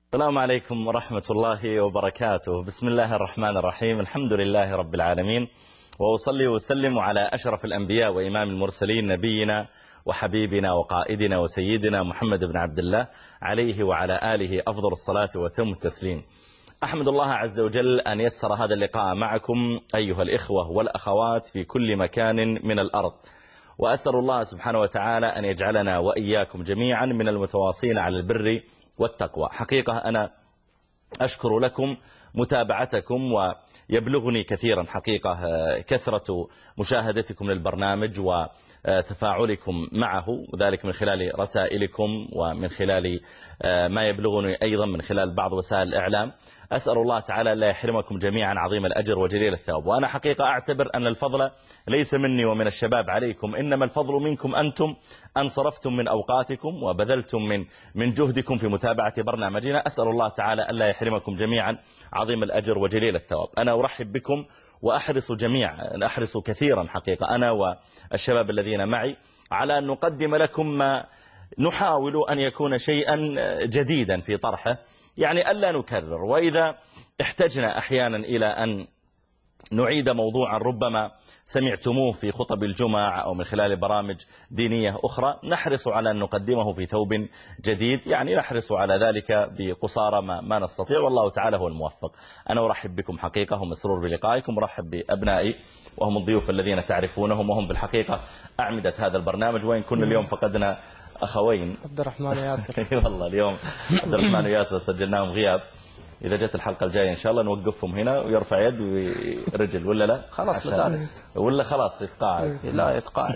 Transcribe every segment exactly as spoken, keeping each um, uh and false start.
السلام عليكم ورحمة الله وبركاته. بسم الله الرحمن الرحيم. الحمد لله رب العالمين، وأصلي وسلم على أشرف الأنبياء وإمام المرسلين نبينا وحبيبنا وقائدنا وسيدنا محمد بن عبد الله عليه وعلى آله أفضل الصلاة وتم التسليم. أحمد الله عز وجل أن يسر هذا اللقاء معكم أيها الإخوة والأخوات في كل مكان من الأرض، وأسأل الله سبحانه وتعالى أن يجعلنا وإياكم جميعا من المتواصين على البر والتقوى. حقيقة أنا أشكر لكم متابعتكم، ويبلغني كثيرا حقيقة كثرة مشاهدتكم للبرنامج وتفاعلكم معه، وذلك من خلال رسائلكم ومن خلال ما يبلغني أيضا من خلال بعض وسائل الإعلام. أسأل الله تعالى لا يحرمكم جميعا عظيم الأجر وجليل الثواب. وأنا حقيقة أعتبر أن الفضل ليس مني ومن الشباب عليكم، إنما الفضل منكم أنتم، أن صرفتم من أوقاتكم وبذلتم من من جهدكم في متابعة برنامجنا. أسأل الله تعالى ألا يحرمكم جميعا عظيم الأجر وجليل الثواب. أنا أرحب بكم وأحرص جميعا أحرص كثيرا حقيقة أنا والشباب الذين معي على أن نقدم لكم ما نحاول أن يكون شيئا جديدا في طرحه، يعني ألا نكرر، وإذا احتجنا أحيانا إلى أن نعيد موضوعا ربما سمعتموه في خطب الجمعة أو من خلال برامج دينية أخرى، نحرص على أن نقدمه في ثوب جديد، يعني نحرص على ذلك بقصارى ما, ما نستطيع، والله تعالى هو الموفق. أنا أرحب بكم حقيقة ومسرور بلقائكم، أرحب بأبنائي وهم الضيوف الذين تعرفونهم، وهم بالحقيقة أعمدة هذا البرنامج، وإن كنا اليوم فقدنا أخوين، عبد الرحمن وياسر. والله اليوم عبد الرحمن وياسر سجلناهم غياب. إذا جت الحلقة الجاية إن شاء الله نوقفهم هنا ويرفع يد ورجل، ولا لا خلاص مدارس، ولا خلاص يتقاعد. لا يتقاعد.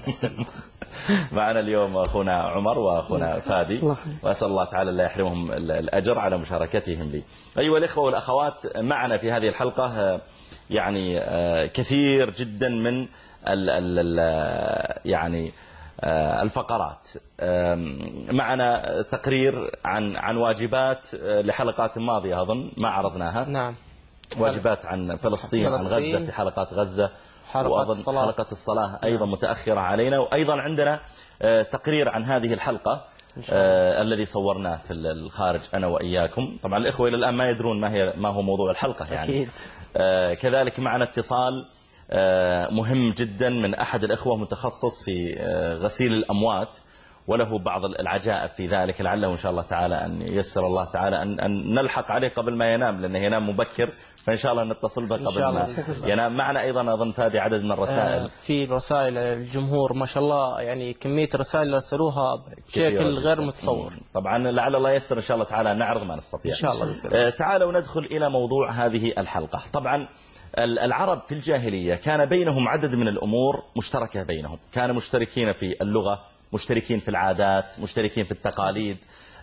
معنا اليوم أخونا عمر وأخونا فادي، وأسأل الله تعالى لا يحرمهم الأجر على مشاركتهم لي. أيها الإخوة والأخوات، معنا في هذه الحلقة يعني كثير جدا من ال ال يعني الفقرات. معنا تقرير عن عن واجبات لحلقات ماضية أظن ما عرضناها. نعم. واجبات عن فلسطين, فلسطين عن غزة في حلقات غزة، حلقة الصلاة. حلقة الصلاة أيضا متأخرة علينا، وأيضا عندنا تقرير عن هذه الحلقة آه الذي صورناه في الخارج أنا وإياكم. طبعا الإخوة إلى الآن ما يدرون ما هي ما هو موضوع الحلقة يعني. أكيد. آه كذلك معنا اتصال مهم جدا من أحد الأخوة متخصص في غسيل الأموات، وله بعض العجائب في ذلك، لعله إن شاء الله تعالى أن ييسر الله تعالى أن, أن نلحق عليه قبل ما ينام، لأنه ينام مبكر، فإن شاء الله نتصل به قبل ما ينام. معنا أيضا أظن فادي عدد من الرسائل. في رسائل الجمهور ما شاء الله، يعني كمية الرسائل اللي أرسلوها بشكل غير متصور. طبعا لعل الله ييسر إن شاء الله تعالى نعرض ما نستطيع إن شاء الله. تعالوا ندخل إلى موضوع هذه الحلقة. طبعا العرب في الجاهلية كان بينهم عدد من الأمور مشتركة بينهم، كانوا مشتركين في اللغة، مشتركين في العادات، مشتركين في التقاليد،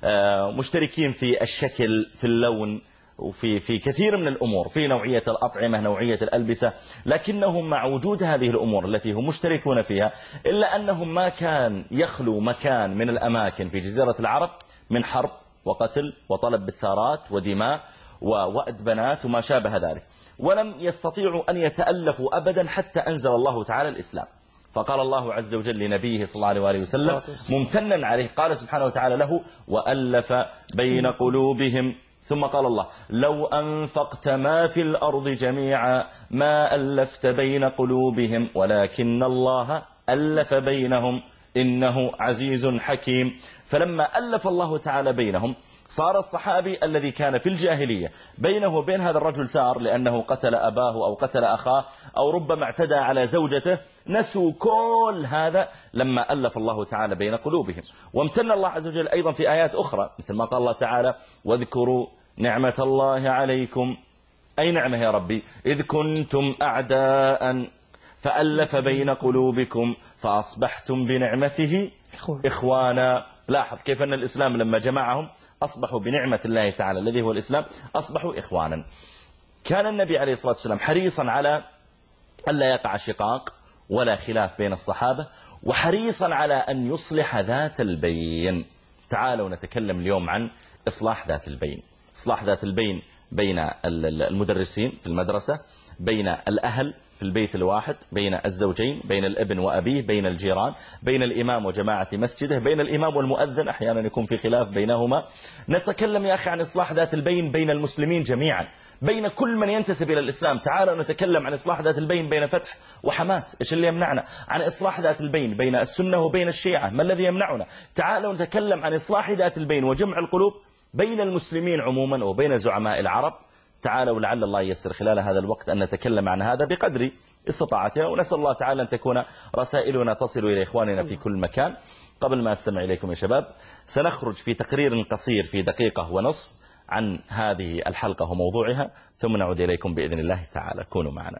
مشتركين في الشكل، في اللون، وفي في كثير من الأمور، في نوعية الأطعمة، نوعية الألبسة. لكنهم مع وجود هذه الأمور التي هم مشتركون فيها، إلا أنهم ما كان يخلو مكان من الأماكن في جزيرة العرب من حرب وقتل وطلب بالثارات ودماء ووأد بنات وما شابه ذلك، ولم يستطيعوا أن يتألفوا أبدا حتى أنزل الله تعالى الإسلام. فقال الله عز وجل لنبيه صلى الله عليه وسلم ممتنا عليه، قال سبحانه وتعالى له: وألف بين قلوبهم. ثم قال الله: لو أنفقت ما في الأرض جميعا ما ألفت بين قلوبهم ولكن الله ألف بينهم إنه عزيز حكيم. فلما ألف الله تعالى بينهم، صار الصحابي الذي كان في الجاهلية بينه وبين هذا الرجل ثار لأنه قتل أباه أو قتل أخاه أو ربما اعتدى على زوجته، نسوا كل هذا لما ألف الله تعالى بين قلوبهم. وامتن الله عز وجل أيضا في آيات أخرى، مثل ما قال الله تعالى: واذكروا نعمة الله عليكم. أي نعمة يا ربي؟ إذ كنتم أعداء فألف بين قلوبكم فأصبحتم بنعمته إخوانا. لاحظ كيف أن الإسلام لما جمعهم أصبحوا بنعمة الله تعالى الذي هو الإسلام أصبحوا إخوانا. كان النبي عليه الصلاة والسلام حريصا على ألا يقع شقاق ولا خلاف بين الصحابة، وحريصا على أن يصلح ذات البين. تعالوا نتكلم اليوم عن إصلاح ذات البين. إصلاح ذات البين بين المدرسين في المدرسة، بين الأهل، في البيت الواحد بين الزوجين، بين الابن وأبيه، بين الجيران، بين الإمام وجماعة مسجده، بين الإمام والمؤذن أحيانا يكون في خلاف بينهما. نتكلم يا أخي عن إصلاح ذات البين بين المسلمين جميعا، بين كل من ينتسب إلى الإسلام. تعالوا نتكلم عن إصلاح ذات البين بين فتح وحماس، إيش اللي يمنعنا؟ عن إصلاح ذات البين بين السنة وبين الشيعة، ما الذي يمنعنا؟ تعالوا نتكلم عن إصلاح ذات البين وجمع القلوب بين المسلمين عموما وبين زعماء العرب. تعالوا لعل الله ييسر خلال هذا الوقت أن نتكلم عن هذا بقدر استطاعتنا، ونسأل الله تعالى أن تكون رسائلنا تصل إلى إخواننا في كل مكان. قبل ما أستمع إليكم يا شباب، سنخرج في تقرير قصير في دقيقة ونصف عن هذه الحلقة وموضوعها، ثم نعود إليكم بإذن الله تعالى. كونوا معنا.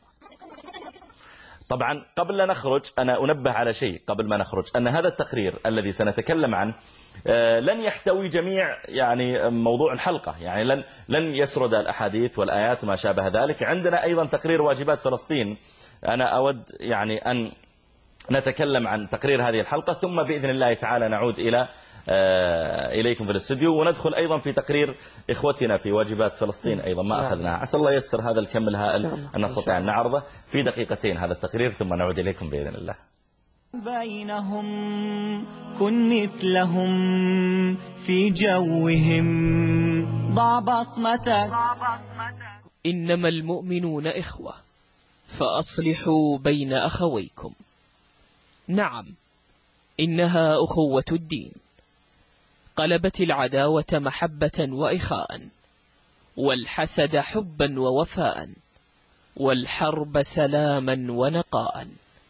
طبعا قبل لا نخرج أنا أنبه على شيء قبل ما نخرج، أن هذا التقرير الذي سنتكلم عنه لن يحتوي جميع يعني موضوع الحلقة، يعني لن لن يسرد الأحاديث والآيات وما شابه ذلك. عندنا أيضا تقرير واجبات فلسطين، أنا أود يعني أن نتكلم عن تقرير هذه الحلقة، ثم بإذن الله تعالى نعود إلى إليكم في الاستوديو، وندخل أيضا في تقرير إخوتنا في واجبات فلسطين أيضا ما أخذناها. عسى الله ييسر هذا الكم الهائل أن نستطيع أن نعرضه في دقيقتين هذا التقرير، ثم نعود إليكم بإذن الله. بينهم كن مثلهم في جوهم ضع بصمتك. إنما المؤمنون إخوة فأصلحوا بين أخويكم. نعم، إنها أخوة الدين، قلبت العداوة محبة وإخاء، والحسد حبا ووفاء، والحرب سلاما ونقاء.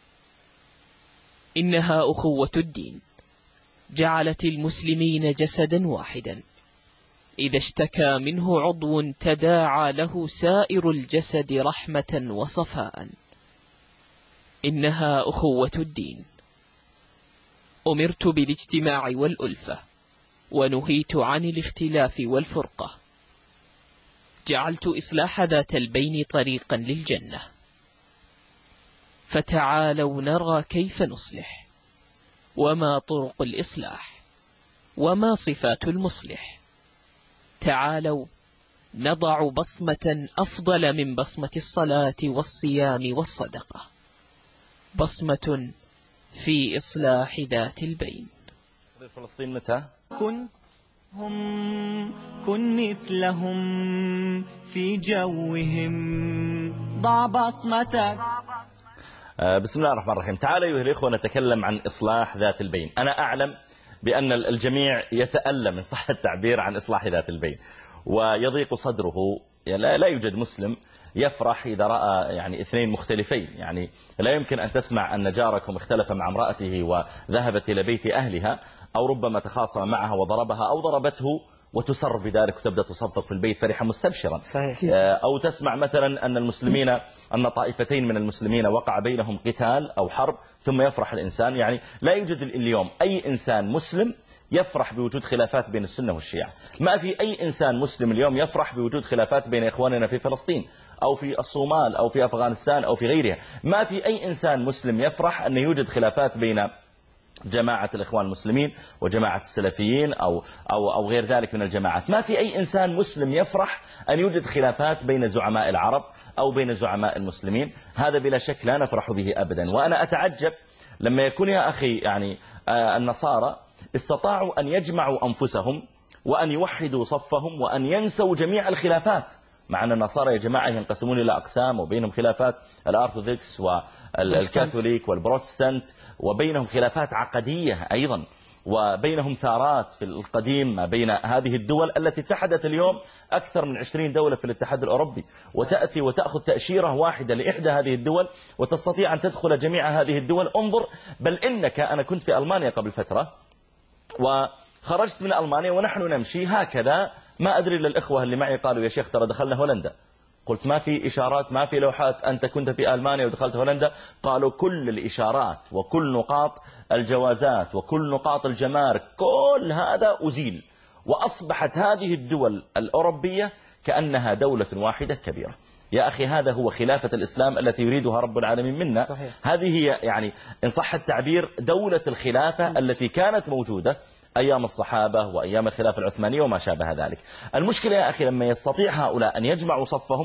إنها أخوة الدين جعلت المسلمين جسدا واحدا، إذا اشتكى منه عضو تداعى له سائر الجسد رحمة وصفاء. إنها أخوة الدين. أمرت بالاجتماع والألفة، ونهيت عن الاختلاف والفرقة. جعلت إصلاح ذات البين طريقا للجنة. فتعالوا نرى كيف نصلح، وما طرق الإصلاح، وما صفات المصلح. تعالوا نضع بصمة أفضل من بصمة الصلاة والصيام والصدقة، بصمة في إصلاح ذات البين. فلسطين متى؟ كن هم كن مثلهم في جوهم ضع بصمتك. بسم الله الرحمن الرحيم. تعالوا أيها الإخوة نتكلم عن إصلاح ذات البين. أنا أعلم بأن الجميع يتألم من صح التعبير عن إصلاح ذات البين، ويضيق صدره. يعني لا يوجد مسلم يفرح إذا رأى يعني اثنين مختلفين. يعني لا يمكن أن تسمع أن جاركم اختلف مع امرأته وذهبت إلى بيت أهلها، أو ربما تخاصم معها وضربها أو ضربته وتسر بذلك وتبدأ تصفق في البيت فرحا مستبشرا. صحيح. أو تسمع مثلا أن المسلمين أن طائفتين من المسلمين وقع بينهم قتال أو حرب ثم يفرح الإنسان. يعني لا يوجد اليوم أي إنسان مسلم يفرح بوجود خلافات بين السنة والشيعة. ما في أي إنسان مسلم اليوم يفرح بوجود خلافات بين إخواننا في فلسطين أو في الصومال أو في أفغانستان أو في غيرها. ما في أي إنسان مسلم يفرح أن يوجد خلافات بين جماعة الإخوان المسلمين وجماعة السلفيين أو, أو, أو غير ذلك من الجماعات. ما في أي إنسان مسلم يفرح أن يوجد خلافات بين زعماء العرب أو بين زعماء المسلمين. هذا بلا شك لا نفرح به أبدا. وأنا أتعجب لما يكون يا أخي يعني آه النصارى استطاعوا أن يجمعوا أنفسهم وأن يوحدوا صفهم وأن ينسوا جميع الخلافات، مع أن النصارى يا جماعة ينقسمون إلى أقسام وبينهم خلافات الأرثوذكس والكاثوليك والبروتستانت، وبينهم خلافات عقدية أيضا، وبينهم ثارات في القديم ما بين هذه الدول التي اتحدت اليوم أكثر من عشرين دولة في الاتحاد الأوروبي، وتأتي وتأخذ تأشيرة واحدة لإحدى هذه الدول وتستطيع أن تدخل جميع هذه الدول. انظر، بل إنك أنا كنت في ألمانيا قبل فترة وخرجت من ألمانيا ونحن نمشي هكذا، ما أدري للإخوة اللي معي قالوا يا شيخ ترى دخلنا هولندا. قلت ما في إشارات، ما في لوحات أنت كنت في ألمانيا ودخلت هولندا؟ قالوا كل الإشارات وكل نقاط الجوازات وكل نقاط الجمارك كل هذا أزيل، وأصبحت هذه الدول الأوروبية كأنها دولة واحدة كبيرة. يا أخي هذا هو خلافة الإسلام التي يريدها رب العالمين منا. صحيح. هذه هي يعني إن صح التعبير دولة الخلافة التي كانت موجودة أيام الصحابة وأيام الخلافة العثمانية وما شابه ذلك. المشكلة يا أخي لما يستطيع هؤلاء أن يجمعوا صفهم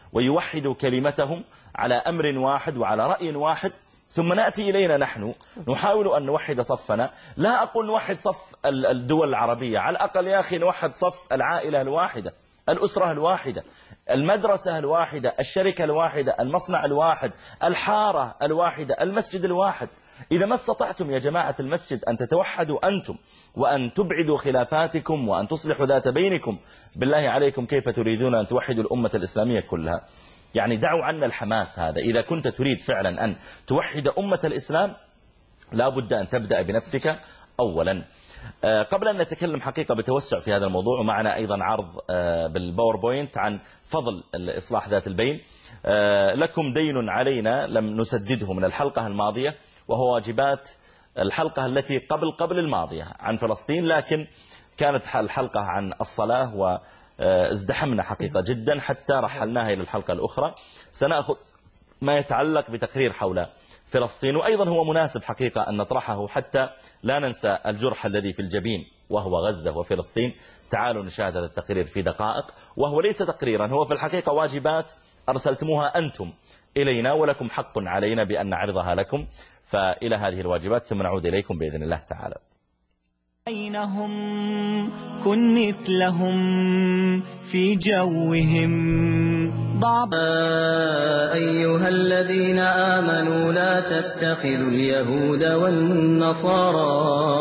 ويوحدوا كلمتهم على أمر واحد وعلى رأي واحد، ثم نأتي إلينا نحن نحاول أن نوحد صفنا. لا أقول نوحد صف الدول العربية، على الأقل يا أخي نوحد صف العائلة الواحدة، الأسرة الواحدة، المدرسة الواحدة، الشركة الواحدة، المصنع الواحد، الحارة الواحدة، المسجد الواحد. إذا ما استطعتم يا جماعة المسجد أن تتوحدوا أنتم وأن تبعدوا خلافاتكم وأن تصلحوا ذات بينكم، بالله عليكم كيف تريدون أن توحدوا الأمة الإسلامية كلها؟ يعني دعوا عنا الحماس هذا. إذا كنت تريد فعلا أن توحد أمة الإسلام لا بد أن تبدأ بنفسك أولا. قبل أن نتكلم حقيقة بتوسع في هذا الموضوع، ومعنا أيضا عرض بالباوربوينت عن فضل الإصلاح ذات البين. لكم دين علينا لم نسدده من الحلقة الماضية، وهو واجبات الحلقة التي قبل قبل الماضية عن فلسطين، لكن كانت الحلقة عن الصلاة وازدحمنا حقيقة جدا حتى رحلناها إلى الحلقة الأخرى. سنأخذ ما يتعلق بتقرير حول فلسطين، وأيضا هو مناسب حقيقة أن نطرحه حتى لا ننسى الجرح الذي في الجبين وهو غزة وفلسطين. تعالوا نشاهد هذا التقرير في دقائق، وهو ليس تقريرا، هو في الحقيقة واجبات أرسلتموها أنتم إلينا ولكم حق علينا بأن نعرضها لكم. فإلى هذه الواجبات ثم نعود إليكم بإذن الله تعالى. بينهم كن مثلهم في جوهم ضعب. أيها الذين آمنوا لا تتخذوا اليهود والنصارى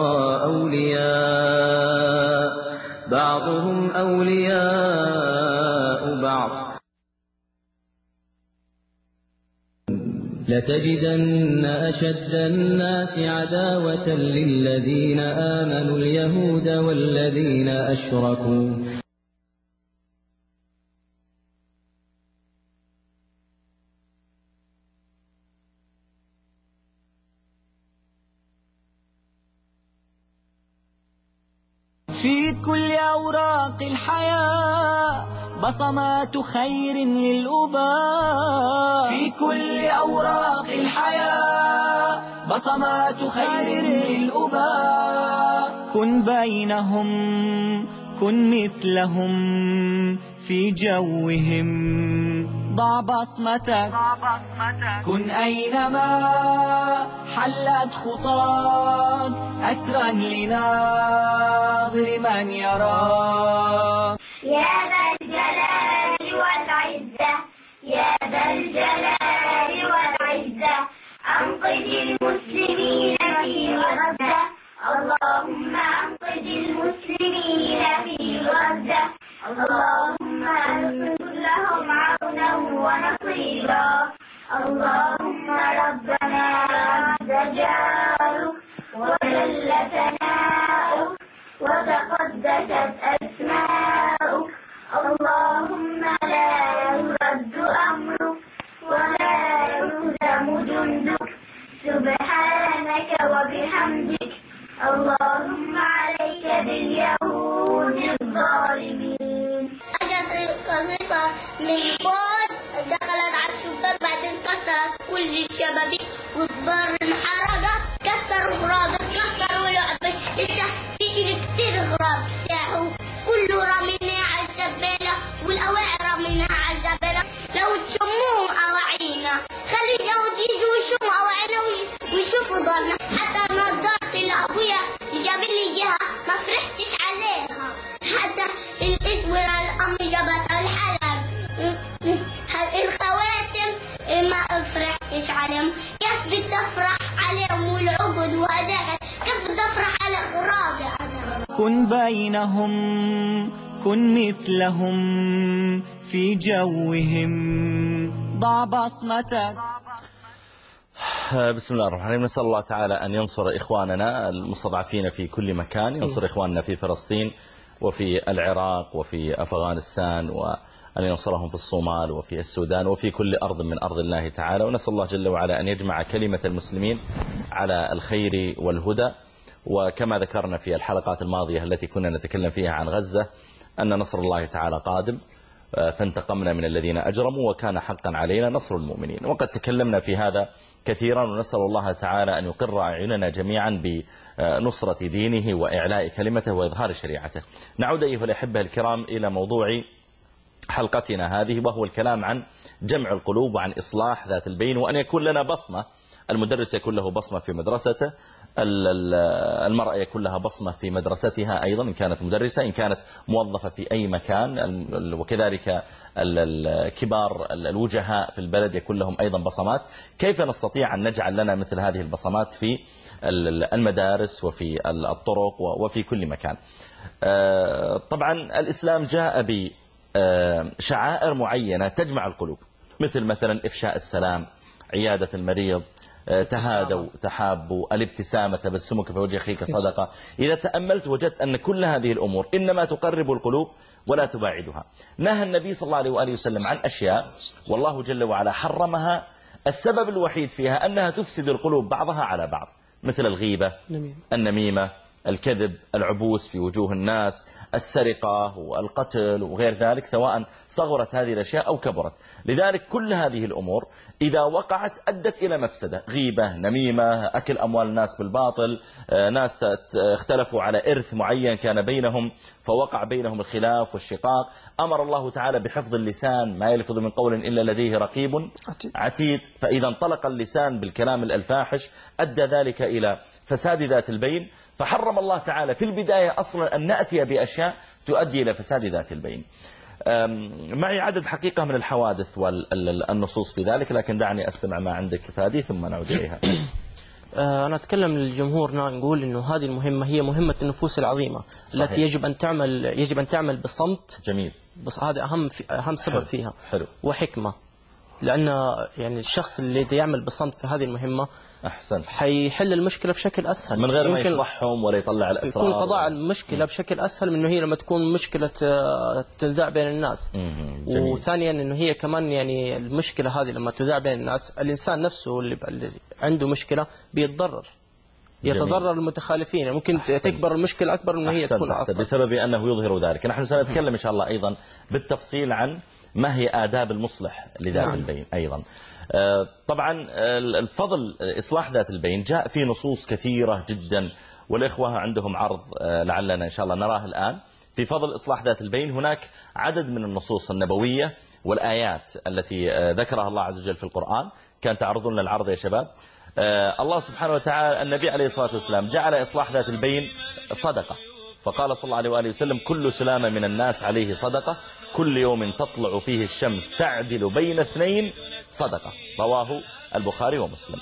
أولياء بعضهم أولياء بعض لتجدن أشد الناس عداوة للذين آمنوا اليهود والذين أشركوا في كل أوراق الحياة بصمات خير للأباء. في كل أوراق الحياة بصمات خير للأباء. كن بينهم كن مثلهم في جوهم ضع بصمتك. كن أينما حلت خطاك أسرا لناظر من يراك. يا ذا الجلال والعزة يا ذا الجلال والعزة أنقذ المسلمين في غزة. اللهم أنقذ المسلمين في غزة. اللهم انصر لهم عونا ونصيرا. اللهم ربنا عز جارك وجل ثناؤك وتقدست أسماؤك. اللهم لا يرد أمرك ولا يهزم جندك. سبحانك وبحمدك. اللهم عليك باليهود الظالمين. أجت قذيفة من فوق دخلت على الشباك، بعدين كسرت كل الشبابيك والدار انحرقة. كسروا غراب كسروا لعبة. لسه في كتير غراب ساحوا كله رميناها على الزبالة والأواعي رميناها على الزبالة. لو تشموهم أواعينا خلي اليهود يجوا يشموا أواعينا ويشوفوا دارنا. حتى نظرت لأبويا جاب لي إياها ما فرحتش عليها. حتى الاسم الأم جابتها الحلب الخواتم ما فرحتش عليهم. كيف بدي أفرح عليهم والعبد وهداك؟ كيف بدي أفرح على غرابي أنا؟ كن بينهم كن مثلهم في جوهم ضع بصمتك. بسم الله الرحمن الرحيم. نسأل الله تعالى أن ينصر إخواننا المستضعفين في كل مكان، ينصر إخواننا في فلسطين وفي العراق وفي أفغانستان، وأن ينصرهم في الصومال وفي السودان وفي كل أرض من أرض الله تعالى. ونسأل الله جل وعلا أن يجمع كلمة المسلمين على الخير والهدى. وكما ذكرنا في الحلقات الماضية التي كنا نتكلم فيها عن غزة أن نصر الله تعالى قادم، فانتقمنا من الذين أجرموا وكان حقا علينا نصر المؤمنين. وقد تكلمنا في هذا كثيرا، ونسأل الله تعالى أن يقر أعيننا جميعا بنصرة دينه وإعلاء كلمته وإظهار شريعته. نعود أيها الأحبة الكرام إلى موضوع حلقتنا هذه، وهو الكلام عن جمع القلوب وعن إصلاح ذات البين، وأن يكون لنا بصمة. المدرس يكون له بصمة في مدرسته، المرأة يكون لها بصمة في مدرستها أيضا إن كانت مدرسة، إن كانت موظفة في أي مكان، وكذلك الكبار الوجهاء في البلد يكون لهم أيضا بصمات. كيف نستطيع أن نجعل لنا مثل هذه البصمات في المدارس وفي الطرق وفي كل مكان؟ طبعا الإسلام جاء بشعائر معينة تجمع القلوب، مثل مثلا إفشاء السلام، عيادة المريض، تهادوا تحابوا، الابتسامة، تبسمك في وجه أخيك صدقة. إذا تأملت وجدت أن كل هذه الأمور إنما تقرب القلوب ولا تباعدها. نهى النبي صلى الله عليه وآله وسلم عن أشياء والله جل وعلا حرمها، السبب الوحيد فيها أنها تفسد القلوب بعضها على بعض، مثل الغيبة، النميمة، الكذب، العبوس في وجوه الناس، السرقة والقتل وغير ذلك، سواء صغرت هذه الأشياء أو كبرت. لذلك كل هذه الأمور إذا وقعت أدت إلى مفسدة، غيبة، نميمة، أكل أموال الناس بالباطل، ناس اختلفوا على إرث معين كان بينهم فوقع بينهم الخلاف والشقاق. أمر الله تعالى بحفظ اللسان، ما يلفظ من قول إلا لديه رقيب عتيد. فإذا انطلق اللسان بالكلام الفاحش أدى ذلك إلى فساد ذات البين، فحرم الله تعالى في البداية أصلا أن نأتي بأشياء تؤدي إلى فساد ذات البين. معي عدد حقيقة من الحوادث والنصوص في ذلك، لكن دعني أستمع ما عندك فادي ثم نعود إليها. أنا أتكلم للجمهور، نقول إنه هذه المهمة هي مهمة النفوس العظيمة. صحيح. التي يجب أن تعمل يجب أن تعمل بصمت. جميل. بس هذا أهم في أهم سبب حلو. فيها. حلو. وحكمة، لأن يعني الشخص اللي يعمل بصمت في هذه المهمة أحسن حيحل المشكلة بشكل أسهل، من غير ما يفضحهم ولا يطلع الأسرار، يكون قضاء المشكلة بشكل أسهل من إنه هي لما تكون مشكلة تذاع بين الناس. وثانيا إنه هي كمان يعني المشكلة هذه لما تذاع بين الناس، الإنسان نفسه اللي عنده مشكلة بيتضرر، يتضرر المتخالفين، يعني ممكن أحسن. تكبر المشكلة أكبر من هي تكون أصلا بسبب أنه يظهر ذلك. نحن سنتكلم إن شاء الله أيضا بالتفصيل عن ما هي آداب المصلح لذات نعم. البين أيضا. طبعا الفضل إصلاح ذات البين جاء في نصوص كثيرة جدا، والإخوة عندهم عرض لعلنا إن شاء الله نراه الآن في فضل إصلاح ذات البين. هناك عدد من النصوص النبوية والآيات التي ذكرها الله عز وجل في القرآن. كان تعرضون للعرض يا شباب. الله سبحانه وتعالى النبي عليه الصلاة والسلام جعل إصلاح ذات البين صدقة، فقال صلى الله عليه وآله وسلم: كل سلامة من الناس عليه صدقة، كل يوم تطلع فيه الشمس تعدل بين اثنين صدقة. رواه البخاري ومسلم.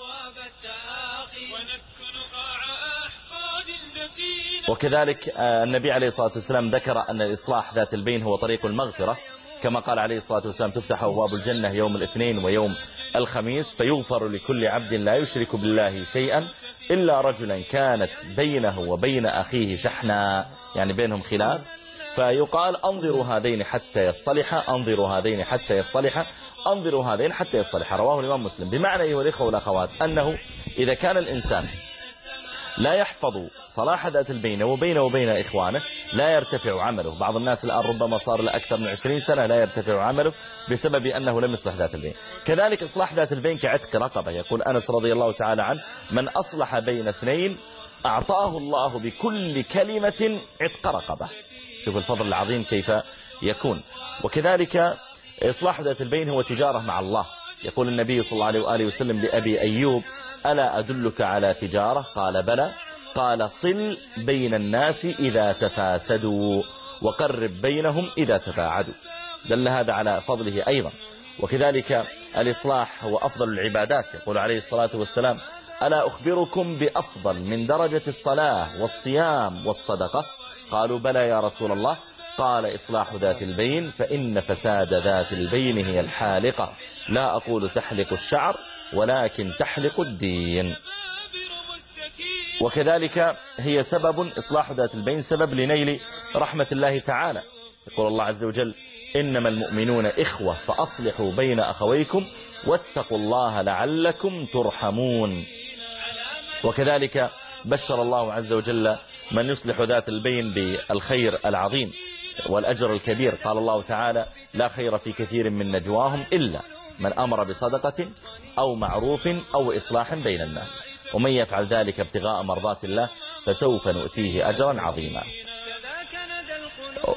وكذلك النبي عليه الصلاة والسلام ذكر أن الإصلاح ذات البين هو طريق المغفرة، كما قال عليه الصلاة والسلام: تفتح أبواب الجنة يوم الاثنين ويوم الخميس فيغفر لكل عبد لا يشرك بالله شيئا إلا رجلا كانت بينه وبين أخيه شحنا، يعني بينهم خلاف، فيقال: أنظروا هذين حتى يصطلح، أنظروا هذين حتى يصطلح، أنظروا هذين حتى يصطلح. رواه الإمام مسلم. بمعنى أيها الإخوة والأخوات أنه إذا كان الإنسان لا يحفظ صلاح ذات البين وبينه وبين إخوانه لا يرتفع عمله. بعض الناس الآن ربما صار لأكثر من عشرين سنة لا يرتفع عمله بسبب أنه لم يصلح ذات البين. كذلك إصلاح ذات البين كعتق رقبة. يقول أنس رضي الله تعالى عنه: من أصلح بين اثنين أعطاه الله بكل كلمة عتق رقبة. شوف الفضل العظيم كيف يكون. وكذلك إصلاح ذات البين هو تجارة مع الله. يقول النبي صلى الله عليه وآله وسلم لأبي أيوب: ألا أدلك على تجارة؟ قال: بلى. قال: صل بين الناس إذا تفاسدوا وقرب بينهم إذا تباعدوا. دل هذا على فضله أيضا. وكذلك الإصلاح هو أفضل العبادات. يقول عليه الصلاة والسلام: ألا أخبركم بأفضل من درجة الصلاة والصيام والصدقة؟ قالوا: بلى يا رسول الله. قال: إصلاح ذات البين، فإن فساد ذات البين هي الحالقة، لا أقول تحلق الشعر ولكن تحلق الدين. وكذلك هي سبب إصلاح ذات البين سبب لنيل رحمة الله تعالى. يقول الله عز وجل: إنما المؤمنون إخوة فأصلحوا بين أخويكم واتقوا الله لعلكم ترحمون. وكذلك بشر الله عز وجل من يصلح ذات البين بالخير العظيم والأجر الكبير. قال الله تعالى: لا خير في كثير من نجواهم إلا من أمر بصدقة أو معروف أو إصلاح بين الناس، ومن يفعل ذلك ابتغاء مرضات الله فسوف نؤتيه أجرا عظيما.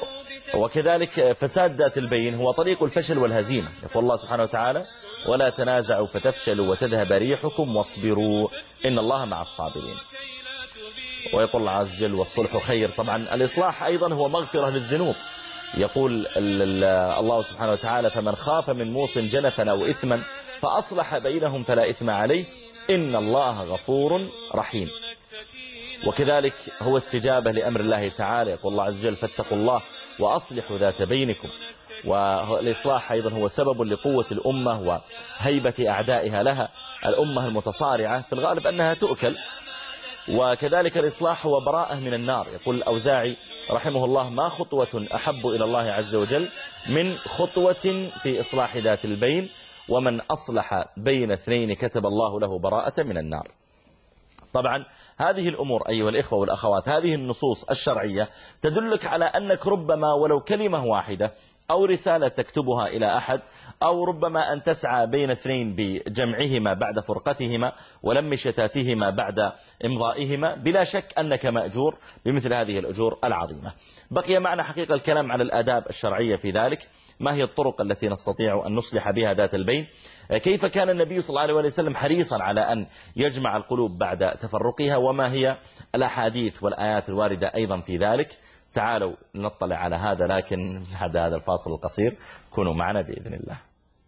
وكذلك فساد ذات البين هو طريق الفشل والهزيمة. يقول الله سبحانه وتعالى ولا تنازعوا فتفشلوا وتذهب ريحكم واصبروا إن الله مع الصابرين. ويقول الله عز وجل والصلح خير. طبعا الإصلاح أيضا هو مغفرة للذنوب. يقول الله سبحانه وتعالى فمن خاف من موص جنفا أو إثما فأصلح بينهم فلا إثم عليه إن الله غفور رحيم. وكذلك هو استجابة لأمر الله تعالى. يقول الله عز وجل فاتقوا الله وأصلحوا ذات بينكم. والإصلاح أيضا هو سبب لقوة الأمة وهيبة أعدائها لها. الأمة المتصارعة في الغالب أنها تؤكل. وكذلك الإصلاح هو براءة من النار. يقول الأوزاعي رحمه الله ما خطوة أحب إلى الله عز وجل من خطوة في إصلاح ذات البين ومن أصلح بين اثنين كتب الله له براءة من النار. طبعا هذه الأمور أيها الإخوة والأخوات، هذه النصوص الشرعية تدلك على أنك ربما ولو كلمة واحدة أو رسالة تكتبها إلى أحد أو ربما أن تسعى بين اثنين بجمعهما بعد فرقتهما ولم شتاتهما بعد إمضائهما، بلا شك أنك مأجور بمثل هذه الأجور العظيمة. بقي معنا حقيقة الكلام على الآداب الشرعية في ذلك. ما هي الطرق التي نستطيع أن نصلح بها ذات البين؟ كيف كان النبي صلى الله عليه وسلم حريصا على أن يجمع القلوب بعد تفرقها؟ وما هي الأحاديث والآيات الواردة أيضا في ذلك؟ تعالوا نطلع على هذا، لكن بعد هذا الفاصل القصير كونوا معنا بإذن الله.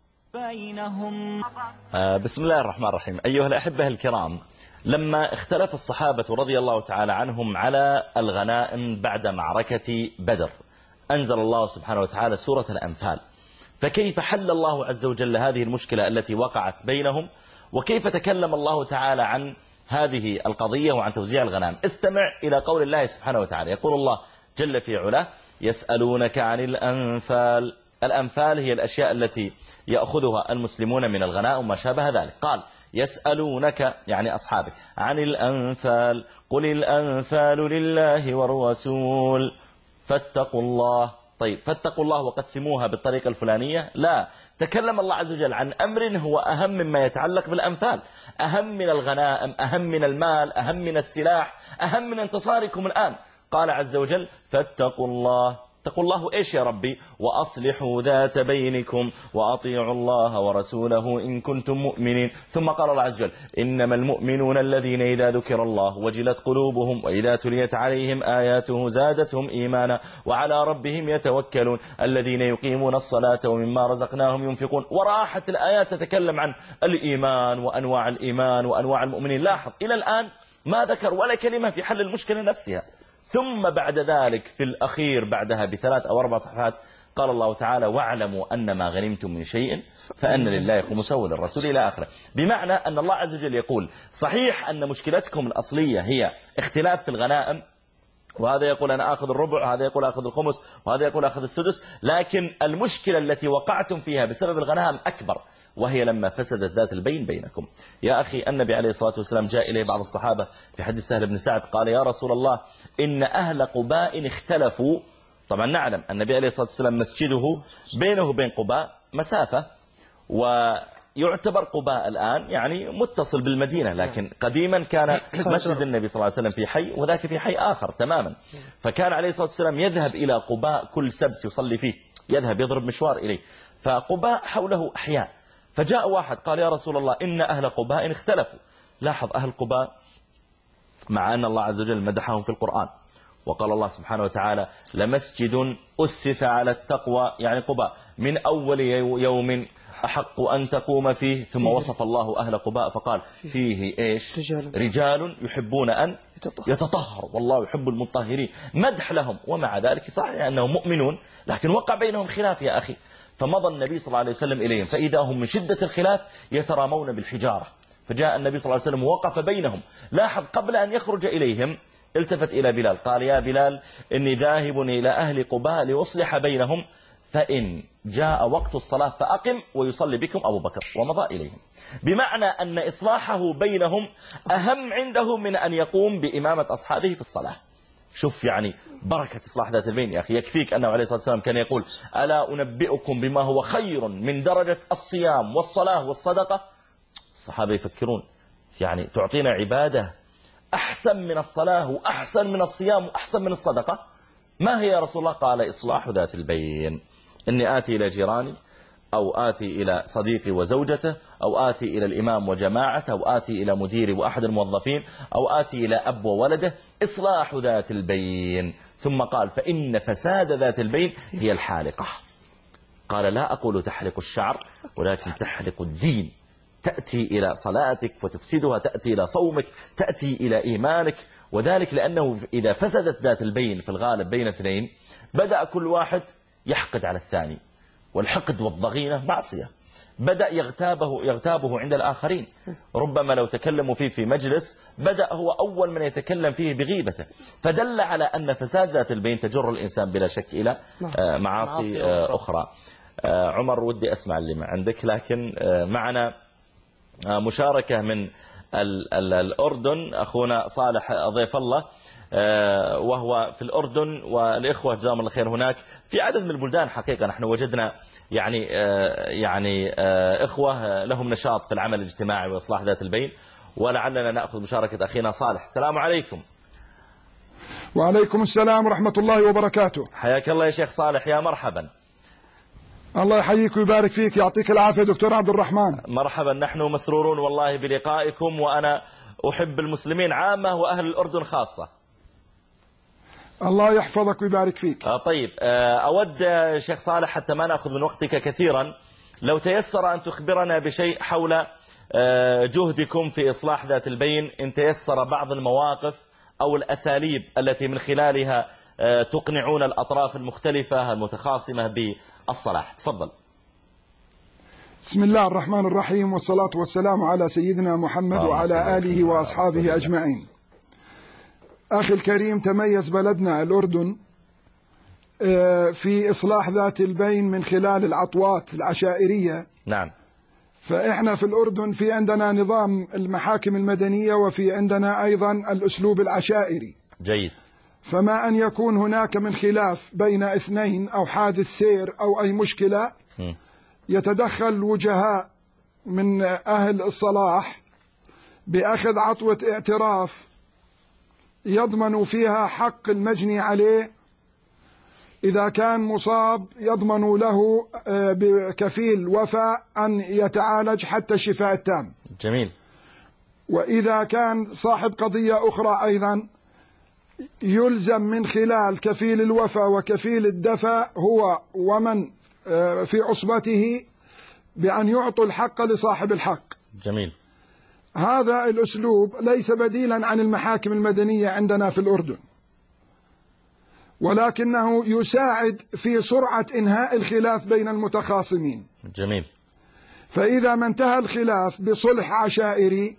بينهم بسم الله الرحمن الرحيم. أيها الأحبة الكرام، لما اختلف الصحابة رضي الله تعالى عنهم على الغنائم بعد معركة بدر أنزل الله سبحانه وتعالى سورة الأنفال. فكيف حل الله عز وجل هذه المشكلة التي وقعت بينهم؟ وكيف تكلم الله تعالى عن هذه القضية وعن توزيع الغنائم؟ استمع إلى قول الله سبحانه وتعالى. يقول الله جل في علاه يسألونك عن الأنفال. الأنفال هي الأشياء التي يأخذها المسلمون من الغنائم وما شابه ذلك. قال يسألونك يعني أصحابك عن الأنفال قل الأنفال لله والرسول فاتقوا الله. طيب فاتقوا الله وقسموها بالطريقة الفلانية؟ لا، تكلم الله عز وجل عن أمر هو أهم مما يتعلق بالأنفال، أهم من الغنائم، أهم من المال، أهم من السلاح، أهم من انتصاركم الآن. قال عز وجل فاتقوا الله. اتقوا الله إيش يا ربي؟ وأصلحوا ذات بينكم وأطيعوا الله ورسوله إن كنتم مؤمنين. ثم قال الله عز وجل إنما المؤمنون الذين إذا ذكر الله وجلت قلوبهم وإذا تليت عليهم آياته زادتهم إيمانا وعلى ربهم يتوكلون الذين يقيمون الصلاة ومما رزقناهم ينفقون. وراحت الآيات تتكلم عن الإيمان وأنواع الإيمان وأنواع المؤمنين. لاحظ إلى الآن ما ذكر ولا كلمة في حل المشكلة نفسها. ثم بعد ذلك في الأخير بعدها بثلاث أو أربع صفحات قال الله تعالى واعلموا أن ما غنمتم من شيء فأن لله خمسه وللرسول إلى آخره. بمعنى أن الله عز وجل يقول صحيح أن مشكلتكم الأصلية هي اختلاف في الغنائم، وهذا يقول أنا أخذ الربع وهذا يقول أخذ الخمس وهذا يقول أخذ السدس، لكن المشكلة التي وقعتم فيها بسبب الغنائم أكبر، وهي لما فسدت ذات البين بينكم. يا أخي النبي عليه الصلاة والسلام جاء إليه بعض الصحابة في حديث سهل بن سعد قال يا رسول الله إن أهل قباء اختلفوا. طبعا نعلم النبي عليه الصلاة والسلام مسجده بينه وبين قباء مسافة، ويعتبر قباء الآن يعني متصل بالمدينة، لكن قديما كان مسجد النبي صلى الله عليه وسلم في حي وذاك في حي آخر تماما. فكان عليه الصلاة والسلام يذهب إلى قباء كل سبت يصلي فيه، يذهب يضرب مشوار إليه. فقباء حوله أحياء. فجاء واحد قال يا رسول الله إن أهل قباء اختلفوا. لاحظ أهل قباء مع أن الله عز وجل مدحهم في القرآن وقال الله سبحانه وتعالى لمسجد أسس على التقوى، يعني قباء من أول يوم أحق أن تقوم فيه. ثم وصف الله أهل قباء فقال فيه إيش؟ رجال, رجال يحبون أن يتطهر والله يحب المطهرين. مدح لهم، ومع ذلك صحيح أنهم مؤمنون لكن وقع بينهم خلاف يا أخي. فمضى النبي صلى الله عليه وسلم إليهم فإذا هم من شدة الخلاف يترامون بالحجارة. فجاء النبي صلى الله عليه وسلم ووقف بينهم. لاحظ قبل أن يخرج إليهم التفت إلى بلال قال يا بلال إني ذاهب إلى أهل قباء لأصلح بينهم فإن جاء وقت الصلاة فأقم ويصلي بكم أبو بكر، ومضى إليهم. بمعنى أن إصلاحه بينهم أهم عنده من أن يقوم بإمامة أصحابه في الصلاة. شوف يعني بركة إصلاح ذات البين يا أخي. يكفيك أنه عليه الصلاة والسلام كان يقول ألا أنبئكم بما هو خير من درجة الصيام والصلاة والصدقة؟ الصحابة يفكرون يعني تعطينا عبادة أحسن من الصلاة وأحسن من الصيام وأحسن من الصدقة؟ ما هي يا رسول الله؟ قال إصلاح ذات البين. إني آتي إلى جيراني، أو آتي إلى صديقي وزوجته، أو آتي إلى الإمام وجماعته، أو آتي إلى مديري وأحد الموظفين، أو آتي إلى أب وولده، إصلاح ذات البين. ثم قال فإن فساد ذات البين هي الحالقة. قال لا أقول تحلق الشعر، ولكن تحلق الدين. تأتي إلى صلاتك فتفسدها، تأتي إلى صومك، تأتي إلى إيمانك. وذلك لأنه إذا فسدت ذات البين في الغالب بين اثنين، بدأ كل واحد يحقد على الثاني، والحقد والضغينة معصية. بدأ يغتابه يغتابه عند الآخرين. ربما لو تكلموا فيه في مجلس بدأ هو أول من يتكلم فيه بغيبته. فدل على أن فساد ذات البين تجر الإنسان بلا شك إلى معاصي أخرى. عمر ودي أسمع اللي عندك، لكن معنا مشاركة من الأردن، أخونا صالح ضيف الله وهو في الأردن، والإخوة جزاهم الله خير هناك في عدد من البلدان. حقيقة نحن وجدنا يعني يعني إخوة لهم نشاط في العمل الاجتماعي وإصلاح ذات البين، ولعلنا نأخذ مشاركة أخينا صالح. السلام عليكم. وعليكم السلام ورحمة الله وبركاته. حياك الله يا شيخ صالح، يا مرحبا. الله يحييك ويبارك فيك، يعطيك العافية دكتور عبد الرحمن. مرحبا، نحن مسرورون والله بلقائكم، وأنا أحب المسلمين عامة وأهل الأردن خاصة. الله يحفظك ويبارك فيك. آه طيب، أود شيخ صالح حتى ما نأخذ من وقتك كثيرا، لو تيسر أن تخبرنا بشيء حول جهدكم في إصلاح ذات البين، إن تيسر بعض المواقف أو الأساليب التي من خلالها تقنعون الأطراف المختلفة المتخاصمة بالصلاح. تفضل. بسم الله الرحمن الرحيم، والصلاة والسلام على سيدنا محمد وعلى آله وأصحابه أجمعين. أخي الكريم، تميز بلدنا الأردن في إصلاح ذات البين من خلال العطوات العشائرية. نعم. فإحنا في الأردن في عندنا نظام المحاكم المدنية، وفي عندنا أيضا الأسلوب العشائري. جيد. فما أن يكون هناك من خلاف بين اثنين أو حادث سير أو أي مشكلة، م. يتدخل وجهاء من أهل الصلاح بأخذ عطوة اعتراف يضمن فيها حق المجني عليه. إذا كان مصاب يضمن له بكفيل وفاء أن يتعالج حتى الشفاء التام. جميل. وإذا كان صاحب قضية أخرى أيضا يلزم من خلال كفيل الوفاء وكفيل الدفع هو ومن في عصبته بأن يعطوا الحق لصاحب الحق. جميل. هذا الأسلوب ليس بديلا عن المحاكم المدنية عندنا في الأردن، ولكنه يساعد في سرعة إنهاء الخلاف بين المتخاصمين. جميل. فإذا ما انتهى الخلاف بصلح عشائري